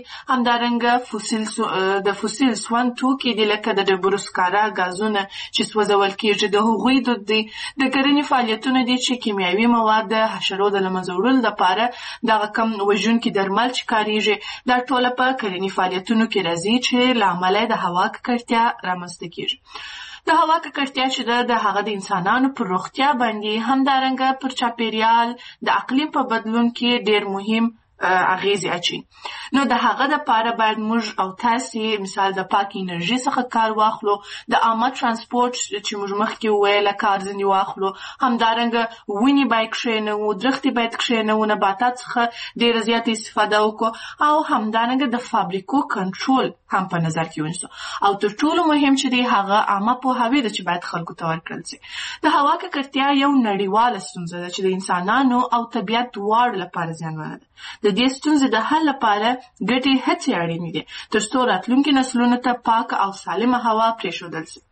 همدارنګه د فوسیل سون توکي دي لکه د ډبرو سکاره غازونه چې سوځول کېږي، د هغوی دود دي، د کرنې فعالیتونه دي چې کیمیاوي مواد د حشرو د له منځه وړلو لپاره دغه کم وژونکي درمل چې کارېږي دا ټوله په کرنې فعالیتونو کې راځي چې له امله د هوا ککړتیا رامنځته کېږي. د هوا ککړتیا چې د هغه د انسانانو پر روغتیا باندې همدارنګه پر چاپیریال د اقلیم په بدلون کې ډېر مهم اغیزې اچوي. نو د هغه دپاره باید موږ او تاسې مثال د پاک انرژي څخه کار واخلو، د عامه ترانسپورټ چې موږ مخکې وویله کار ځینې واخلو، همدارنګه ونې باید کښېنوو، درختې باید کښېنوو، نباتات څخه ډېره زیاته استفاده وکړو او همدارنګه د فابریکو کنټرول هم په نظر کې ونیسو. او تر ټولو مهم چې دی هغه عامه پوهاوی ده چې باید خلکو ته ورکړل سي. د هوا ککړتیا یو نړیواله ستونزه ده چې د انسانانو او طبیعت دواړو لپاره زیانمنه ده. د دې ستونزې د حل لپاره ګډې هڅې اړینې دي تر څو راتلونکي نسلونو ته پاکه او سالمه هوا پرېښودل سي.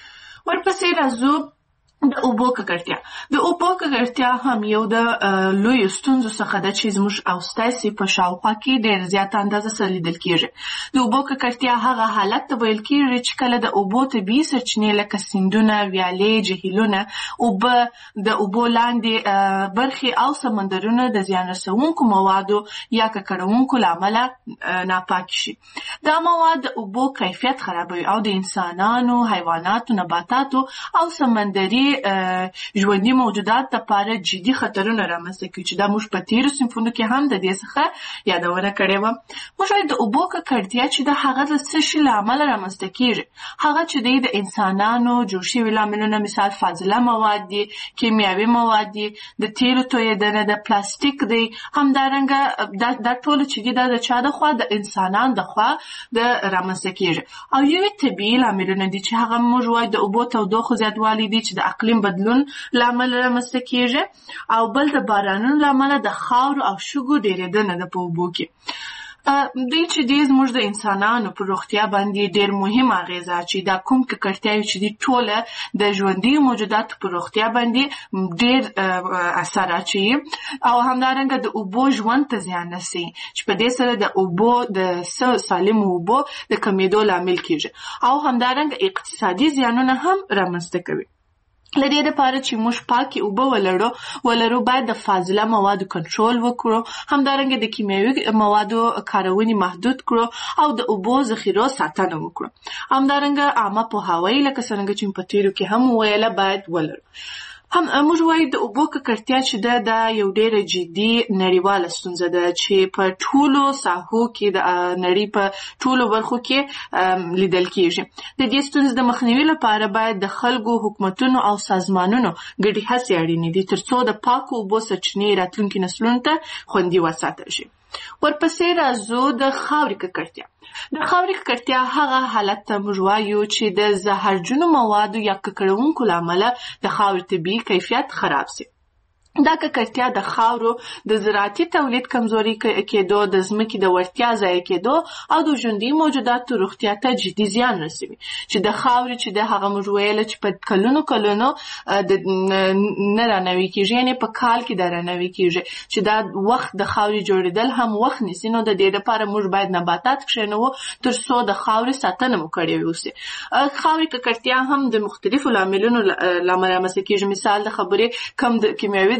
ورپسې راځو د اوبو ککړتیا. د اوبو ککړتیا هم یو د لویو ستونزو څخه ده چې زموږ او ستاسې په شاوخوا کې ډېره زیاته اندازه سره لیدل کېږي. د اوبو ککړتیا هغه حالت ته ویل کېږي چې کله د اوبو طبیعي سرچینې لکه سیندونه، ویالې، جهیلونه، اوبه، د اوبو لاندې برخې او سمندرونه د زیان رسونکو موادو یا ککړونکو له امله ناپاکې شي. دا مواد د اوبو کیفیت خرابوي او د انسانانو، حیواناتو، نباتاتو او سمندري ژوندي موجودات لپاره جدي خطرونه رامنځته کوي چې دا موږ په تېرو صنفونو کې هم د دې څخه یادونه کړې وه. موږ د اوبو ککړتیا چې د هغه د څه شي له امله رامنځته کېږي هغه چې دی د انسانانو جوړ شوي لاملونه مثال فاضله مواد دي، کیمیاوي مواد دي، د تیلو تویېدنه، د پلاستیک دی، همدارنګه دا ټول چې دي دا د چا د خوا د انسانانو د خوا د رامنځته کېږي. او یوې طبیعي لاملونه دي چې هغه موږ وایو د اوبو تودوخو زیاتوالی دي چې د اقلیم بدلون له امله رامنځته کېږي، او بل د بارانونو له امله د خاورو او شګو ډېرېدنه ده په اوبو کې. دوی چې دی زموږ د انسانانو په روغتیا باندې ډېر مهم اغېزه اچوي. دا کوم ککړتیاوې چې دي ټوله د ژوندیو موجوداتو په روغتیا باندې ډېر اثر اچوي او همدارنګه د اوبو ژوند ته زیان رسوي چې په دې سره د اوبو د سالمو اوبو د کمېدو لامل کېږي او همدارنګه اقتصادي زیانونه هم رامنځته کوي. له دې دپاره چې موږ پاکې اوبه ولرو باید د فاضله موادو کنټرول وکړو، همدارنګه د کیمیاوي موادو کارونې محدود کړو او د اوبو ذخیرو ساتنه وکړو. همدارنګه عامه پوهاوی لکه څرنګه چې په تېرو کې هم ویله باید ولرو. هم موږ وایو د اوبو ککړتیا چې ده دا یو ډېره جدي نړیواله ستونزه ده چې په ټولو ساحو کې د نړۍ په ټولو برخو کې لیدل کېږي. د دې ستونزې د مخنیوي لپاره باید د خلکو، حکومتونو او سازمانونو ګډې هڅې اړینې دي تر څو د پاکو اوبو سرچینې راتلونکي نسلونو ته خوندي وساتل شي. ورپسې راځو د خاورې ککړتیا. د خاورې ککړتیا هغه حالت ته موږ وایو چې د زهرجنو موادو یا ککړونکو له امله د خاورې طبیعي کیفیت خراب شي. دا ککړتیا د خاورو د زراعتي تولید کمزوري کېدو، د ځمکې د وړتیا ضایع کېدو او د ژوندي موجوداتو روغتیا ته جدي زیان رسوي. چې د خاورې چې د هغه موږ ویله چې په کلونو نه رانوي کېږي، یعنې په کال کې دا رانوي کېږي چې دا وخت د خاورې جوړېدل هم وخت نیسي. نو د دې لپاره موږ باید نباتات کښېنوو تر څو د خاورې ساتنه مو کړې اوسي. خاورې ککړتیا هم د مختلفو لاملونو له امله رامنځته کېږي. مثال د خبرې کم د کیمیاوي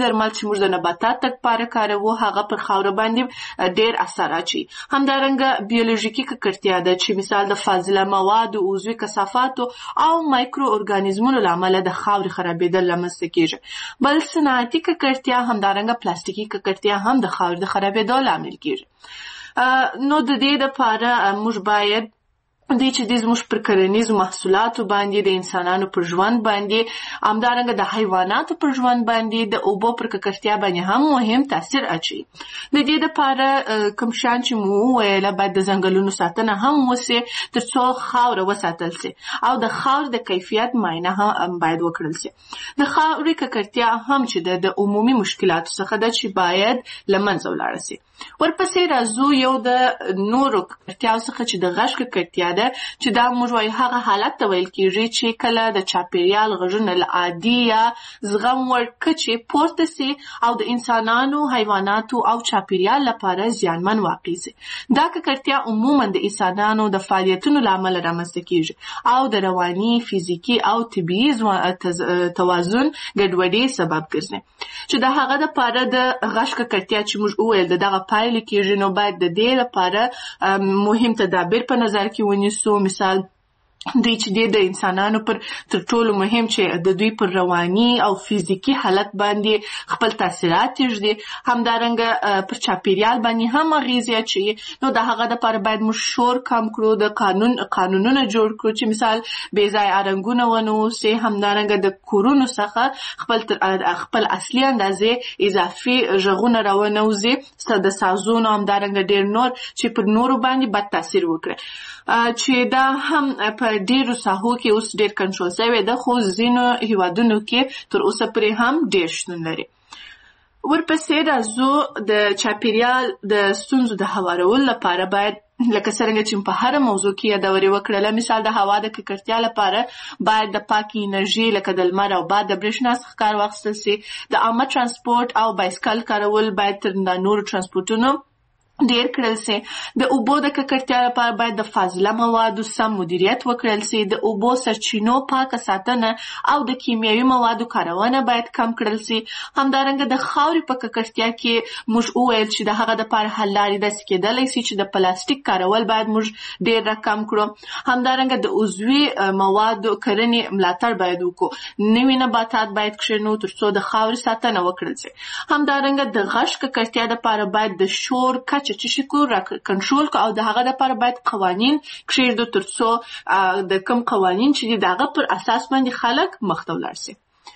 درمل چې موږ د نباتاتو لپاره کاروو هغه پر خاوره باندې ډیر اثر اچوي. همدارنګه بیولوژیکي ککړتیا ده چې مثال د فاضله موادو، عضوي کثافاتو او مایکرو ارګانیزمونو له امله د خاورې خرابېدل رامنځته کیږي. بل صنعتي ککړتیا همدارنګه پلاستیکي ککړتیا هم د خاورې د خرابېدو لامل کیږي. نو د دې لپاره موږ باید دوی چې د زموږ پر کرنیزو محصولاتو باندې، د انسانانو پر ژوند باندې، همدارنګه د حیواناتو پر ژوند باندې، د اوبو پر ککړتیا باندې هم مهم تاثیر اچوي. د دې لپاره کوم شیان چې مو وویله باید د ځنګلونو ساتنه هم وسي ترڅو خاوره وساتل سي او د خاورې د کیفیت معاینه هم باید وکړل سي. د خاورې ککړتیا هم چې د عمومي مشکلاتو څخه ده چې باید له منځه ولاړه سي. ورپسې راځو یو د نورو ککړتیاو څخه چې د غږ ککړتیا ده چې دا موږ وایو هغه حالت ته ویل کیږي چې کله د چاپیریال غږونه له عادي یا زغم وړ کچې پورته سي او د انسانانو، حیواناتو او چاپیریال لپاره زیانمن واقع سي. دا ککړتیا عموما د انسانانو د فعالیتونو له امله رامنځته کیږي او د رواني، فزیکي او طبیعي توازن ګډوډۍ سبب ګرځي. چې د هغه لپاره د غږ ککړتیا چې موږ وویل دغه پایلې کیږي، نو باید د دې لپاره مهم تدابیر په نظر کې ونیسو. مثال دوی چې د انسانانو پر تر ټولو مهم چې د دوی پر رواني او فزیکي حالت باندې خپل تاثیرات ږدي، همدارنګه پر چاپیریال باندې هم اغیزه اچوي. نو د هغه لپاره باید موږ شور کم کړو، د قانونونه جوړ کړو چې مثال بې ځایه رنګونه ونه اوسي، همدارنګه د کورونو څخه خپل اصلي اندازې اضافي غږونه راونه وځي، د سازونو همدارنګه ډیر نور چې پر نورو باندې بد تاثیر وکړي. چې دا هم په ډیرو ساحو کې اوس ډیر کنټرول شوی ده، خو ځینو هیوادونو کې تر اوسه پرې هم ډیر شتون لري. ورپسې راځو د چاپیریال د ستونزو د هوارولو لپاره باید لکه څرنګه چې په هر موضوع کې یادوري وکړله، مثال د هوا د ککړتیا لپاره باید د پاکې انرژي لکه د لمر او باد د برېښنا څخه کار واخیستل سي. د عامه ترانسپورت او بایسکل کارول باید تر نورو ترانسپورتونو ډیر کړل سي. د اوبو د ککړتیا لپاره باید د فاضله موادو سم مدیریت وکړل سي. د اوبو سرچینو پاکه ساتنه او د کیمیاوي موادو کارونه باید کم کړل سي. همدارنګه د خاورې په ککړتیا کې موږ وویل چې د هغه لپاره حل لارې داسې کېدلی سي چې د پلاستیک کارول باید موږ ډیر راکم کړو. همدارنګه د عضوي موادو کرنې ملاتړ باید وکړو. نوي نباتات باید کښېنو ترڅو د خاورې ساتنه وکړل سي. همدارنګه د غږ ککړتیا لپاره باید د شور چې شکو کنټرول کو او د هغه لپاره باید قوانین کښېږدو ترڅو د کوم قوانین چې د هغه پر اساس باندې خلک مخ ته ولاړ سي.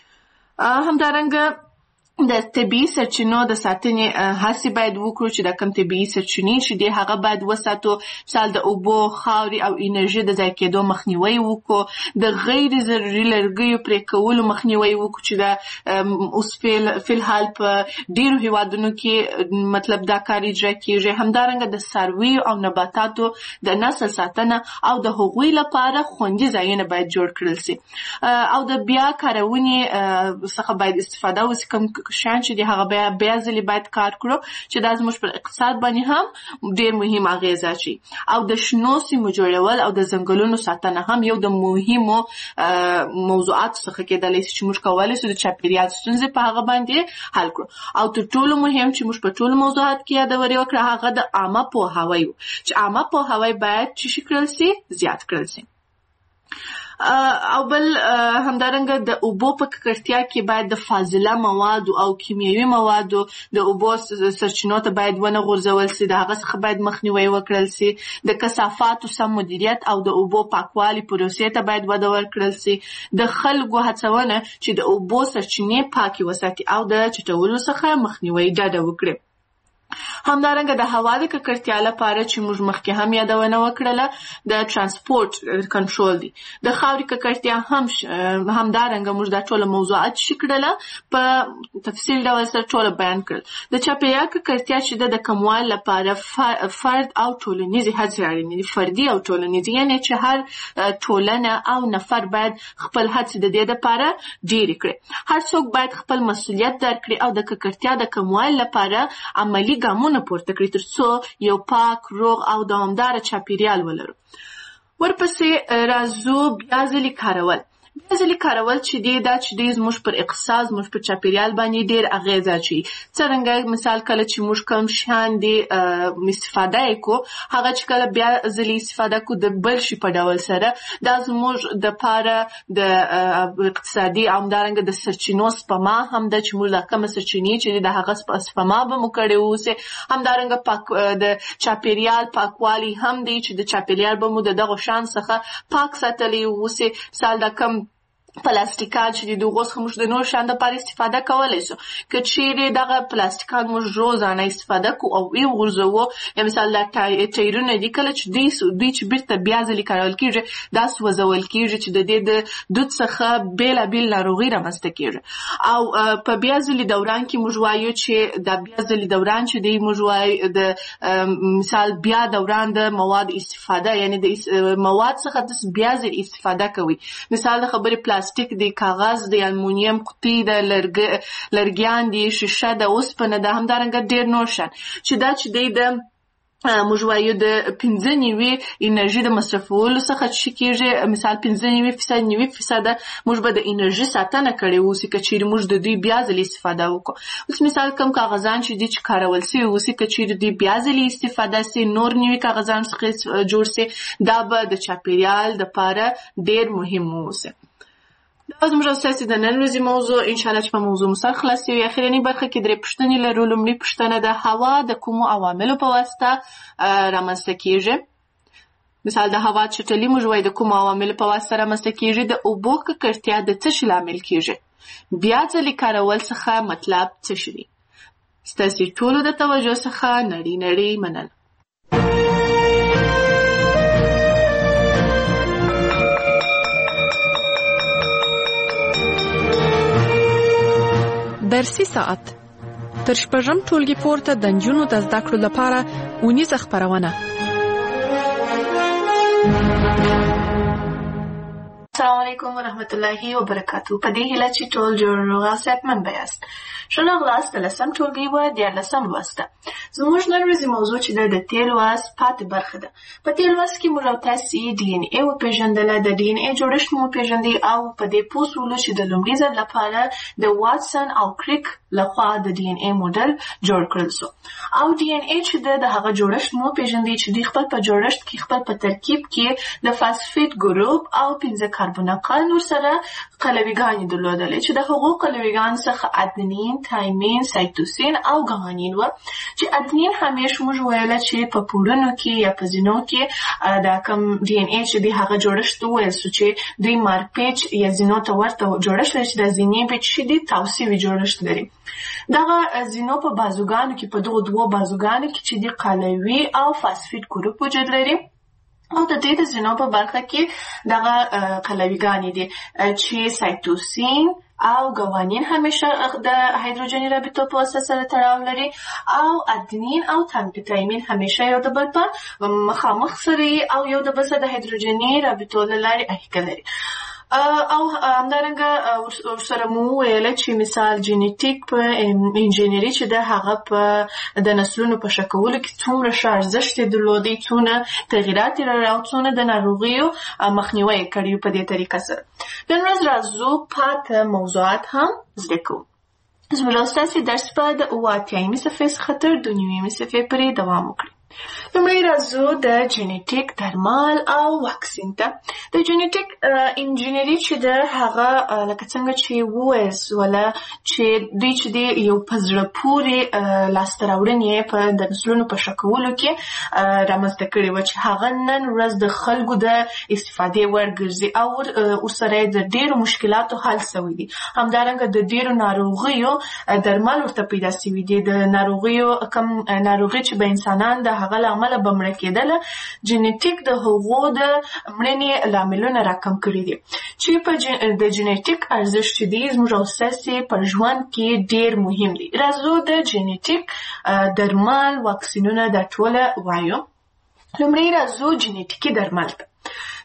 همدارنګه د طبیعي سرچینو د ساتنې هڅې باید وکړو چې د کوم طبیعي سرچینې چې دی هغه باید وساتو. مثال د اوبو، خاورې او انرژي د ضایع کېدو مخنیوی وکړو. د غیر ضروري لرګیو پرې کولو مخنیوی وکړو چې د اوس فی الحال په ډیرو هیوادونو کې مطلب دا کار اجرا کیږي. همدارنګه د څارویو او نباتاتو د نسل ساتنه او د هغوی لپاره خوندي ځایونه باید جوړ کړل سي او د بیا کارونې څخه باید استفاده وسي. کوم شان چې دی هغه بیا ځلې باید کار کړو چې دا زموږ پر اقتصاد باندې هم ډیر مهم اغیزه اچوي. او د شنو سیمو جوړول او د ځنګلونو ساتنه هم یو د مهمو موضوعاتو څخه کېدلی شي چې موږ کولی شو د چاپیریال ستونزې په هغه باندې حل کړو. او تر ټولو مهم چې موږ په ټولو موضوعات کې یادوري وکړه هغه د عامه پوهاوی چې عامه پوهاوی باید چې کړل سي زیات کړل سي. او بل همدارنګه د اوبو په ککړتیا کې باید د فاضله موادو او کیمیاوي موادو د اوبو سرچینو ته باید ونه غورځول سي. د هغه څخه باید مخنیوی وکړل سي. د کثافاتو سم مدیریت او د اوبو پاکوالي پروسې ته باید وده ورکړل سي. د خلکو هڅونه چې د اوبو سرچینې پاکي وساتي او د چټولو څخه مخنیوی ډډه وکړي. همدارنګه د هوا د ککړتیا لپاره چې موږ مخکې هم یادونه وکړله د ترانسپورت کنټرول دی. د خاورې ککړتیا همدارنګه موږ دا ټوله موضوعات کړله په تفصیل ډول سره ټوله بیان کړل. د چاپیریال ککړتیا چې د کموالي لپاره فرد او ټولنیزې هڅې اړینې دي. فردي او ټولنیزې یعنی چې هر ټولنه او نفر باید خپل هڅې د دې لپاره ډېرې کړي. هر څوک باید خپل مسؤلیت درک کړي او د ککړتیا د کموالي لپاره عملی ګامونه پورته کړي ترڅو یو پاک، روغ او دوامدار چاپیریال ولرو. ورپسې راځو بیا ځلې کارول. بیا ځلې کارول چې دی دا چې دی زموږ پر اقتصاد زموږ پر چاپیریال باندې ډېر اغېز اچوي. څرنګه مثال کله چې موږ کوم شیان دی استفاده یې کو هغه چې کله بیا ځلې استفاده کو د بل شي په ډول سره دا زموږ دپاره د اقتصادي او همدارنګه د سرچینو سپما هم ده چې موږ دا کومه سرچینې چې د هغه سپما به مو کړې اوسې. همدارنګه د چاپیریال پاکوالی هم دی چې د چاپیریال به مو د دغو شیانو څخه پاک ساتلی اوسې. مثال دا کم پلاستیکان چې د هغو څخه موږ د نورو شیانو دپاره استفاده کولی شو. که چیرې دغه پلاستیکان موږ روزانه استفاده کو او وغورځوو یا مثال دا ټایرونه دي کله چې دوی چې بیرته بیا ځلې کارول کېږي دا سوځول کېږي چې د دې د دود څخه بېلابېل ناروغۍ رامنځته کېږي. او په بیا ځلې دوران کې موږ وایو چې دا بیا ځلې دوران چې دی موږ وایو د مثال بیا دوران د مواد استفاده یعنی د مواد څخه د بیا ځلې استفاده کوي. مثال د خبرې پلاستیک دی، کاغذ دی، المونیم قطۍ ده، لرګیان دي، شیشه ده، اوسپنه ده، همدارنګه ډېر نور شیان چې دا چې دی د موږ وایو د 95 انرژي د مصرفولو څخه چې کېږي مثال 95% موږ به د انرژي ساتنه کړې اوسي که چیرې موږ د دوی بیا ځلې استفاده وکړو. اوس مثال کوم کاغذان چې دي چې کارول سوي اوسي که چیرې دوی بیا ځلې استفاده سي نور نوي کاغذان څخه جوړ سي دا به د چاپیریال دپاره ډېر مهم اوسي. دا زموږ ستاسې د نن ورځې موضوع انشاءالله چې په موضوع مو سر خلاص وي. اخرنۍ برخه کې 3 پوښتنې لرو. لومړۍ پوښتنه د هوا د کومو عواملو په واسطه رامنځته کېږي؟ مثال د هوا چټلي موږ وایو د کومو عواملو په واسطه رامنځته کېږي. د اوبو ککړتیا د څه شي لامل کېږي؟ بیا ځلې کارول څخه مطلب څه شي دی؟ ستاسې ټولو د توجه څخه نړۍ مننه. درسي ساعت تر شپږم ټولګي پورته د نجونو د زده کړو لپاره اونیزه خپرونه. السلام علیکم ورحمت الله وبرکاتو. په دې هیله چې ټول جوړ روغ او صحتمند یاست. ښه راغلاست د 10م ټولګي و 14 لوسته. زموږ نن ورځې موضوع چې ده د تېر لوست پاتې برخه ده. په تېر لوست کې موږ او تاسې DNA وپېژندله، د DNA جوړښت مو وپېژندئ او په دې پوه شولو چې د لومړي ځل لپاره د واټسن او کریک لخوا د DNA موډل جوړ کړل شو. او DNA چې ده د هغه جوړښت مو وپېژندئ چې دوی خپل په جوړښت کې خپل په ترکیب کې د فاسفیټ ګروپ او 5 کاربوناکال نور سره قلویګانې درلودلې چې د هغو قلویګانو څخه ادنین، تایمین، سایتوسین او ګوانین و. چې ادنین همیش موږ ویله چې په پوړونو کې یا په زینو کې دا کوم DNA چې دی هغه جوړښت وویل شو چې دوی مارپیچ یا زینو ته ورته جوړښت لري چې د زینې پیچ چې دی توسیوي جوړښت لري. دغه زینو په بازوګانو کې په دغو 2 بازوګانو کې چې دی قلوي او فاسفیټ ګروپ وجود لري. او د دې د زینو په برخه کې دغه قلویګانې دي چې سایتوسین او ګوانین همیشه د هایدروجني رابطو په واسطه سره تړاو لري او ادنین او تایمین همیشه یو د بل په مخامخ سره او یو د بل سره د هایدروجني رابطو له لارې اړیکه لري. او همدارنګه ورسره مو ویله چې مثال جینیټیک په انجینری چې د هغه په د نسلونو په ښه کولو کې څومره ښه ارزښت یې درلودی، څونه تغییرات یې راوړي او څونه د ناروغیو مخنیوی یې کړی په دې طریقه سره. نن ورځ راځو پاته موضوعات هم زده کوو. زموږ ستاسې درس به د 88مې صفحې څخه تر 92مې صفحې پورې دوام وکړي. لومړی راځو د جینیټیک درمل او واکسین ته. د جینیټیک انجینری چې د هغه لکه څنګه چې وویل سوله چې دوی چې د یو په زړه پورې لاسته راوړنې په د نسلونو په ښه کولو کې رامنځته کړې وه چې هغه نن ورځ د خلکو د استفادې وړ ګرځي او ورسره یې د ډېرو مشکلاتو حل سوی دي. همدارنګه د ډېرو ناروغیو درمل ورته پیدا سوي دي. د ناروغیو کم ناروغي چې به انسانان د هغه له امله به مړه کېدله جینیټیک د هغو د مړینې لاملونه راکم کړي دي چې په د جینیټیک ارزښت چې دی زموږ او ستاسې په ژوند کې ډېر مهم دی. راځو د جینیټیک درمل واکسینونه دا ټوله وایو. لومړی راځو جینیټیکي درمل ته.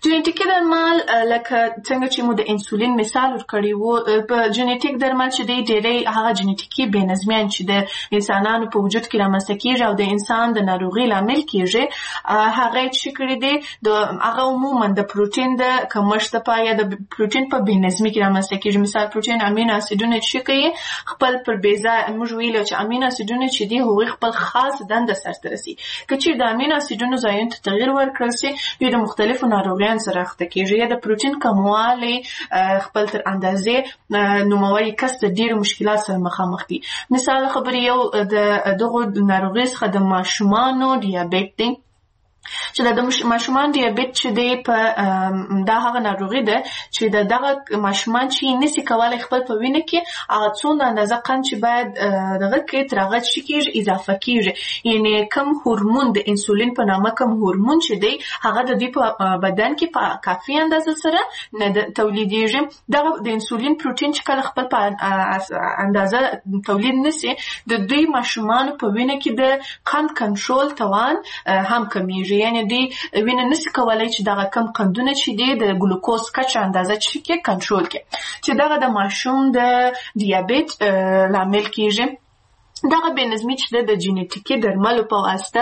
جنیټیکي درمل لکه څنګه چې مو د انسولین مثال ورکړی وو، په جنیټیک درمل چې دی ډېری هغه جنیټیکي بې نظمیان چې د انسانانو په وجود کې رامنځته کېږي او د انسان د ناروغۍ لامل کېږي، هغه یې چې کړي دی هغه عموما د پروټین د کمښت لپاره یا د پروټین په بې نظمي کې رامنځته کېږي. مثال پروټین امینو اسیدونه چې کوي خپل پر بې ځایه، موږ ویلو چې امینو اسیدونه چې دي هغوی خپل خاص دنده سرته رسي. که چېرې د امینو اسیدونو ځایونو ته تغیر ورکړل سي، دوی د مختلفو ناروغیانو سره اخته کېږي یا د پروټین کموالی خپل تر اندازې نوموړی کس د ډېرو مشکلات سره مخامخ دي. مثال خبرې یو د دغو ناروغیو څخه د ماشومانو ډیابیت دی، چې د ماشومان ډیابیت چې دی په دا هغه ناروغي ده چې دغه ماشومان چې نسي کولای خپل په وینه کې هغه څومره اندازه قند چې باید دغه کې تر هغه چې کېږي اضافه کېږي، یعنې کم هورمون د انسولین په نامه کم هورمون چې دی هغه د دوی په بدن کې په کافي اندازه سره نه تولیدېږي. دغه د انسولین پروټین چې کله خپل په اندازه تولید نسي، د دوی ماشومانو په وینه کې د قند کنټرول توان هم کمیږي، یعنی دی وینه نسی کولای چې دغه کم قندونه چې دی د ګلوکوز کچه اندازه چې کنټرول کړي، چې دغه د ماشوم د ډیابیت لامل کېږي. دغه بې نظمي چې د جنیټیکي درملو په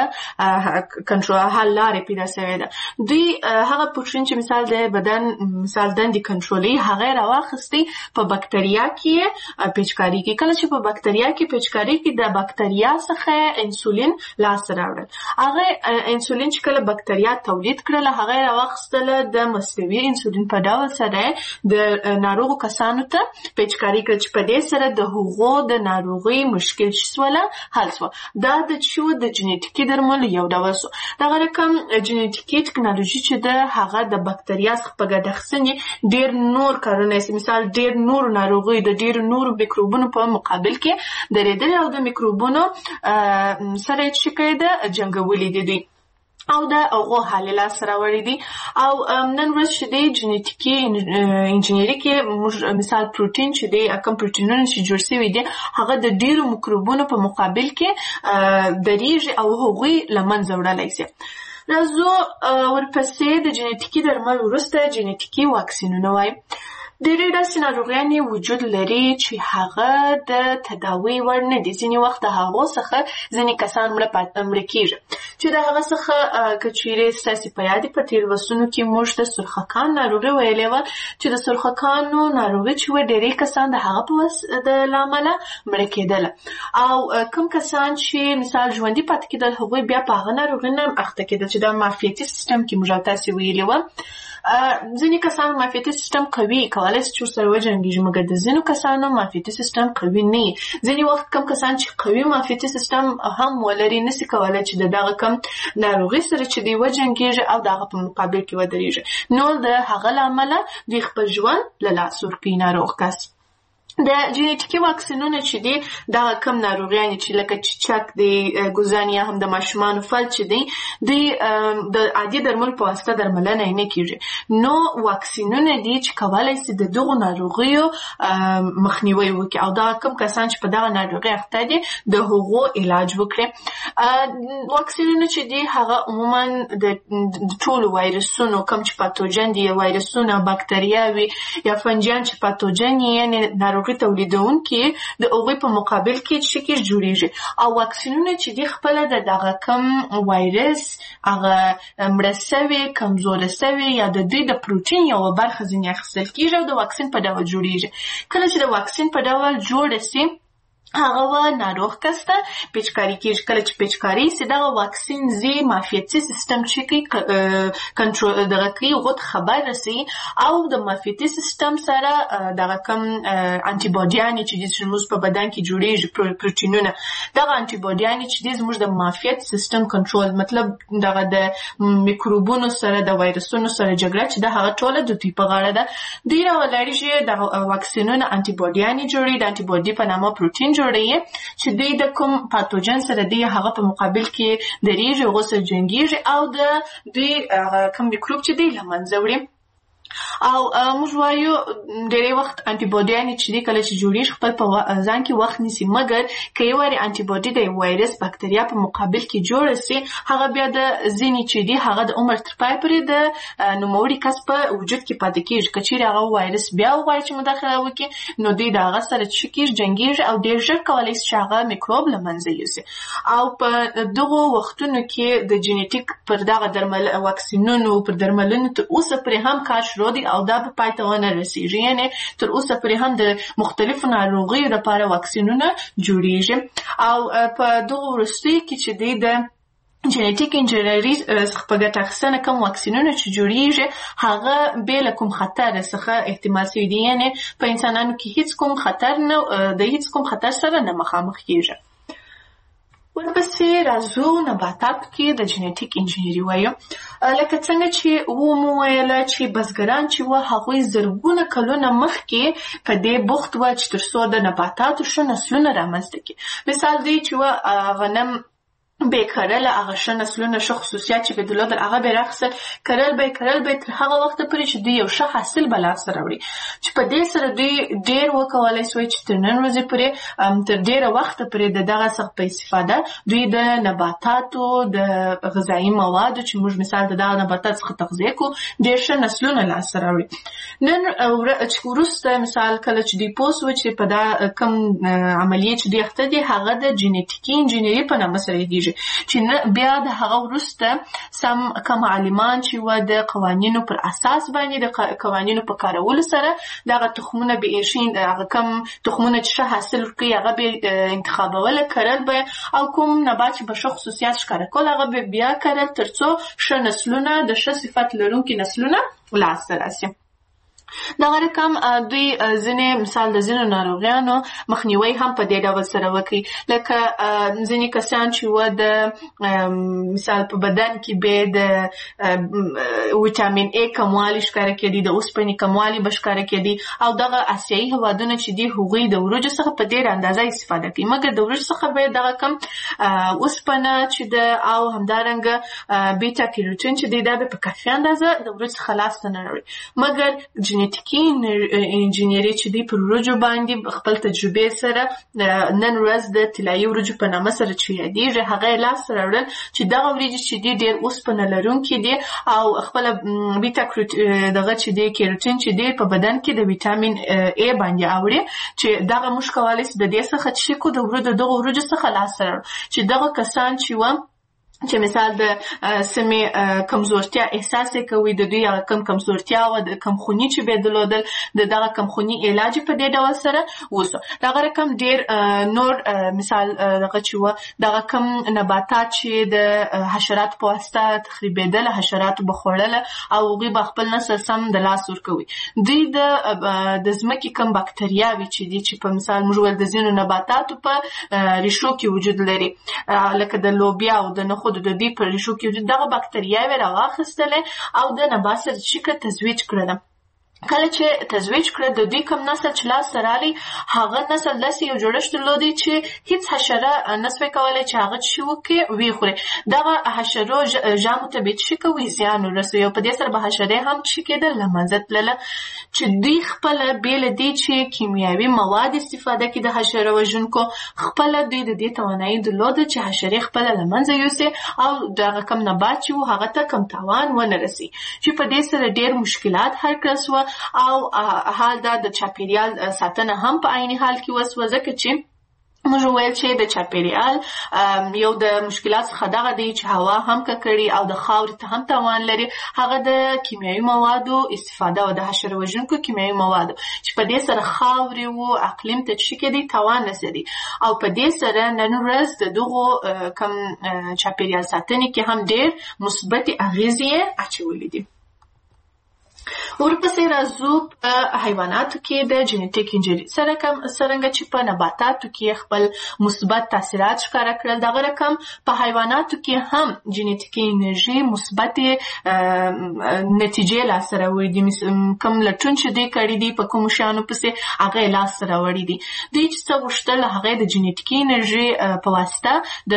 واسطه کنټرول حل لارې پیدا شوې ده. دوی هغه پروټین چې مثال د بدن مثال دندې کنټرولوي هغه یې راواخیستی په بکتریا کې پیچکاري کې. کله چې په بکتریا کې پیچکاري کې د بکتریا څخه انسولین لاسته راوړل، هغه انسولین چې کله بکتریا تولید کړله هغه یې راواخیستله د مصنوعي انسولین په ډول سره د ناروغو کسانو ته پیچکاري کړه، چې په دې سره د هغو د ناروغۍ مشکل سوله حل سو. دا د شو د جنیټیکي درملو یو ډول سو. دغه رقم جنیټیکي ټکنالوژي چې ده هغه د بکتریا څخه په ګډ اخیستنې ډېر نور کارونه یې مثال ډېر نور ناروغۍ د ډېر نور میکروبونو په مقابل کې درېدلې او د میکروبونو سره یې چې کوي ده جنګولي دي دوی او د هغو حل لاسته راوړي دي. او نن ورځ چې دی جنیټیکي انجینري کې موږ مثال پروټین چې دی کوم پروټینونه چې جوړ شوي دي هغه د ډېرو میکروبونو په مقابل کې درېږي او هغوی له منځه وړلی شي. راځو ورپسې د جنیټیکي درمل وروسته جنیټیکي واکسینونه وایي. ډېرې داسې ناروغیانې وجود لري چې هغه د تداوی وړ نه دي. ځینې وخت د هغو څخه ځینې کسان مړه کېږي، چې د هغه څخه که چیرې ستاسې په یاد په تېروستونو کې موږ د سرخکان ناروغي ویلې وه، چې د سرخکانو ناروغي چې وه ډېری کسان د هغه د له امله مړه کېدله، او کوم کسان چې مثال ژوندي پاتې کېدل هغوی بیا په هغه ناروغي نه اخته کېدل چې د معافیتي سیستم کې موږ تاسې ویلې وه. ځینې کسان معافیتي سیستم قوي کولای شي چې ورسره وجنګېږي، مګر د ځینو کسانو معافیتي سیستم قوي نه وي. ځینې وخت کم کسان چې قوي معافیتي سیستم هم ولري نسي کولای چې د دغه کم ناروغي سره چې دی وجنګېږي او د هغه په مقابل کې ودرېږي، نو د هغه له امله دوی خپل ژوند له لاسه ورکوي ناروغ کس. د جنیټیکي واکسینونه چې دي دغه کم ناروغیانې چې لکه چیچک دی، ګوزان یا هم د ماشومانو فلج چې دی دوی د عادي درملو په واسطه درملنه یې نه کېږي، نو واکسینونه دي چې کولی شي د دغو ناروغیو مخنیوی وکړي او دغه کم کسان چې په دغه ناروغۍ اخته دي د هغو علاج وکړي. واکسینونه چې دي هغه عموما د ټولو وایرسونو کم چې پاتوجن دي، وایرسونه بکتریاوي یا فنجیان چې پاتوجن یې ناروغي تولیدونکي د هغوی په مقابل کې چې کې جوړیږي، او واکسینونه چې دي خپله د دغه کم وایرس هغه مړه سوي کمزوره سوي یا د دوی د پروټین یوه برخه ځینې اخیستل کېږي او د واکسین په ډول جوړیږي. کله چې د واکسین په ډول جوړه سي هغه و ناروغ کس ته پیچکاري کېږي. کله چې پیچکاري سي دغه واکسین زی معافیتي سیستم چې کوي کنټرول دغه کوي هغو ته خبر رسوي او د معافیتي سیستم سره دغه کم انټي باډیانې چې دي زموږ په بدن کې جوړیږي پروټینونه، دغه انټي باډیانې چې دي زموږ د معافیت سیستم کنټرول مطلب دغه د میکروبونو سره د وایرسونو سره جګړه چې د هغه ټوله د دوی په غاړه ده. دوی راولري چې د واکسینونه انټي باډیانې جوړوي، د انټي باډي په نامه پروټین جوړوي چې دوی د کوم پاتوجن سره دی هغه په مقابل کې درېږي، هغو سره جنګېږي او د دوی کوم میکروب چې دی له منځه وړي. او موږ وایو ډېری وخت انټي باډیانې چې دي کله چې جوړیږي خپل په ځان کې وخت نیسي، مګر که یو وارې انټي باډي د وایرس بکتریا په مقابل کې جوړه سي، هغه بیا د ځینې چې دي هغه د عمر تر پای پورې د نوموړي کس په وجود کې پاتې کېږي. که چیرې هغه وایرس بیا وغواړي چې مداخله وکړي، نو دوی د هغه سره څه کېږي، جنګېږي او ډېر ژر کولی شي چې هغه میکروب له منځه یوسي. او په دغو وختونو کې د جینیټیک پر دغه واکسینونو پر درملنو تر اوسه پورې هم کار شروع دی او دا به پای ته ونه رسېږي. یعنې تر اوسه پورې هم د مختلفو ناروغیو لپاره واکسینونه جوړېږي. او په دغو وروستیو کې چې دی د جینیټیک انجینري څخه په ګټه اخیستنه کوم واکسینونه چې جوړېږي هغه بې له کوم خطر څخه احتمال شوي دي، یعنې په انسانانو کې هیڅ کوم خطر نه د هیڅ کوم خطر سره نه مخامخ کېږي. ورپسې راځو نباتاتو کې د جینیټیک انجینري وایو. لکه څنګه چې مو ویله چې بزګران چې وه هغوی زرګونه کلونه مخکې په دې بوخت وه چې تر څو د نباتاتو ښه نسلونه رامنځته کړي. مثال دی چې وه غنم به کرل هغه ښه نسلونه ښه خصوصیات چې به درلودل هغه به راخیستل، کرل به تر هغه وخته پورې چې دوی یو ښه حاصل به لاسته راوړي، چې په دې سره دوی ډېر وکولی سوی چې تر نن ورځې پورې تر ډېره وخته پورې د دغه څخه په استفاده دوی د نباتاتو د غذایي موادو چې موږ مثال د دغه نباتاتو څخه تغذیه کوو ډېر ښه نسلونه لاسته راوړي. نن وروسته مثال کله چې دوی پوه سوه چې په دا کوم عملیې چې دوی اخته دي هغه د جینیټیکي انجینري په نامه سره یادېږي، چې بیا د هغه وروسته کم عالمان چې وه د قوانینو پر اساس باندې د قوانینو په کارولو سره دغه تخمونه به هغه کم تخمونه چې ښه حاصل ورکوي هغه به انتخابوله، کرل به او کوم نبات چې به ښه خصوصیات ښکاره کول هغه به بیا کرل تر څو ښه نسلونه د ښه صفت لرونکي نسلونه لاسته راسي. دغه رقم دوی ځینې مثال د ځینو ناروغیانو مخنیوي هم په دې ډول سره وکړي، لکه ځینې کسان چې وه د مثال په بدن کې به د ویټامین A کموالی ښکاره کېدي، د اوسپنې کموالی به ښکاره کېدي، او دغه اسیایي هېوادونه چې دي هغوی د وریجو څخه په ډېره اندازه استفاده کوي، مګر د وریجو څخه به دغه کم اوسپنه چې ده او همدارنګه بیټا کیروټین چې دی دا به په کافي اندازه د وریجو څخه لاسته نه راوړي. مګر جینیټیکي انجینري چې دی پر وریجو باندې خپل تجربې سره نن ورځ د طلایي وریجو په نامه سره چې یادېږي هغه یې لاسته راوړل چې دغه وریجې چې دي ډېر اوسپنه لرونکي دي او خپله بیټا دغه چې دی کیروټین چې دی په بدن کې د ویټامین A باندې اوري، چې دغه موږ کولی شو د دې څخه چې کو د دغه وریجو څخه لاسته راوړو چې دغه کسان چې وه چې مثال د سمې کمزورتیا احساس کوي، د دوی هغه کم کمزورتیا او د کمخوني چې به درلودل د دغه کمخوني علاج په دې ډول سره وسو. دغه رقم ډېر نور مثال دغه چې وه دغه کم نباتات چې د حشراتو په واسطه تخریبېدل، حشراتو به خوړله او هغوی به خپل نسل سم د لاس ورکوي. دوی د ځمکې کم باکتریاوې چې دي چې په مثال موږ ویل د ځینو نباتاتو په ریښو کې وجود لري، لکه د لوبیا او د نخود د دوی په ریښو کې دغه باکتریاوې راواخیستلې او د نبات سره چې تزویج کړله. کله چې تزویج کړه د دوی کم نسل چې لاسته راغلی هغه نسل داسې یو جوړښت درلودی چې هیڅ حشره نسوی کولی چې هغه څه وکړي ویې خوري. دغه حشرو ژامو ته به څه کوي زیان ورسوي او په دې سره به حشرې هم څه کېدل له منځه تلله، چې دوی خپله بې له دې چې کیمیاوي مواد استفاده کړي د حشره وژونکو خپله دوی د دې توانایي درلوده چې حشرې خپله له منځه یوسي او دغه کم نبات چې و هغه ته کم تاوان ونه رسي، چې په دې سره ډېر مشکلات حل کړه سوه او حال دا د چاپیریال ساتنه هم په عیني حال کې وسوه، ځکه چې موږ ویل چې د چاپیریال یو د مشکلات څخه دغه دی چې هوا هم ککړي او د خاورې ته هم تاوان لري، هغه د کیمیاوي موادو استفاده او د حشره وژونکو کیمیاوي موادو چې په دې سره خاورې و اقلیم ته څه کېدی تاوان رسېدی او په دې سره نن ورځ د دغو کم چاپیریال ساتنې کې هم ډېر مثبتې اغېزې یې اچولې دي. ورپسې راځو په حیواناتو کې د جینیټیک انجینري څرنګه چې په نباتاتو کې خپل مثبت تاثیرات ښکاره کړل، دغه رقم په حیواناتو کې هم جینیټیکي انرژي مثبتې نتیجې لاسته راوړي دي. کوم لټون چې دوی کړي دي په کومو شیانو پسې هغه یې لاسته راوړي دي. دوی چې څه غوښتل هغه د جینیټیکي انرژي په واسطه د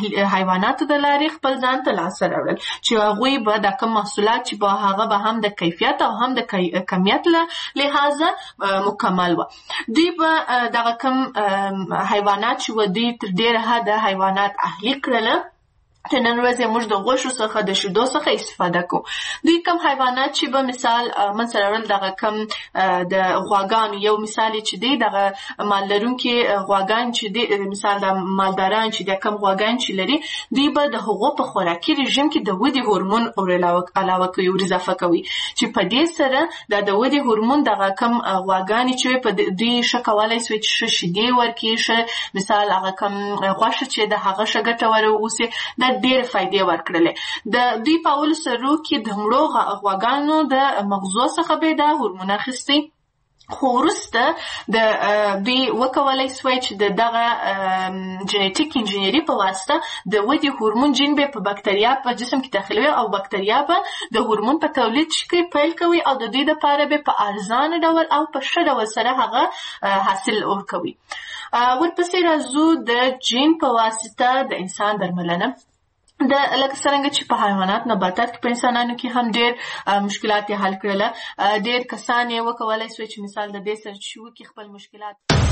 حیواناتو د لارې خپل ځان ته لاسته راوړل چې هغوی به دا کوم محصولات چې به هغه به هم د کیفیت کیفیت او هم د کمیت له لحاظه مکمل و. دوی به دغه کم حیوانات چې و دوی تر ډیره حده حیوانات اهلي کړل چې نن ورځ موږ د غوښو څخه د شیدو څخه استفاده کوو. دوی کم حیوانات چې به مثال من سره ورل دغه کم د غواګانو یو مثال چې دی دغه مال لرونکي غواګان چې دی مثال د مالداران چې د کم غواګان چې لري دوی به د هغو په خوراکي رژیم کې د ودې هورمون علاوه کوي او اضافه کوي چې په دې سره د ودې هورمون دغه کم غواګان چې په دوی ښه کولی شي چې شیدې ورکړي مثال هغه کم غوښه چې د هغه ښه ګټوره اوسي ډېر فائدې ورکړلې. د دوی په اول سرو کې د مړو غواګانو د مغزو څخه به دا هورمون اخیستي خو وروسته د دوی وکولای شوی چې دغه جنیټیک انجینری په واسطه د ودې هورمون جین به په بکتریا په جسم کې داخلوي او بکتریا به د هورمون په تولید کې پیل کوي او د دې لپاره به په ارزانه ډول او په ښه ډول سره هغه حاصل ورکوي. ورپسې راځو د جین په واسطه د انسان درملنه. د لکه څنګه چې په حیوانات نباتات کې په انسانانو کې هم ډېر مشکلات حل کړل. ډېر کسان یې وکولای شوی چې مثال د دې سره چې خپل مشکلات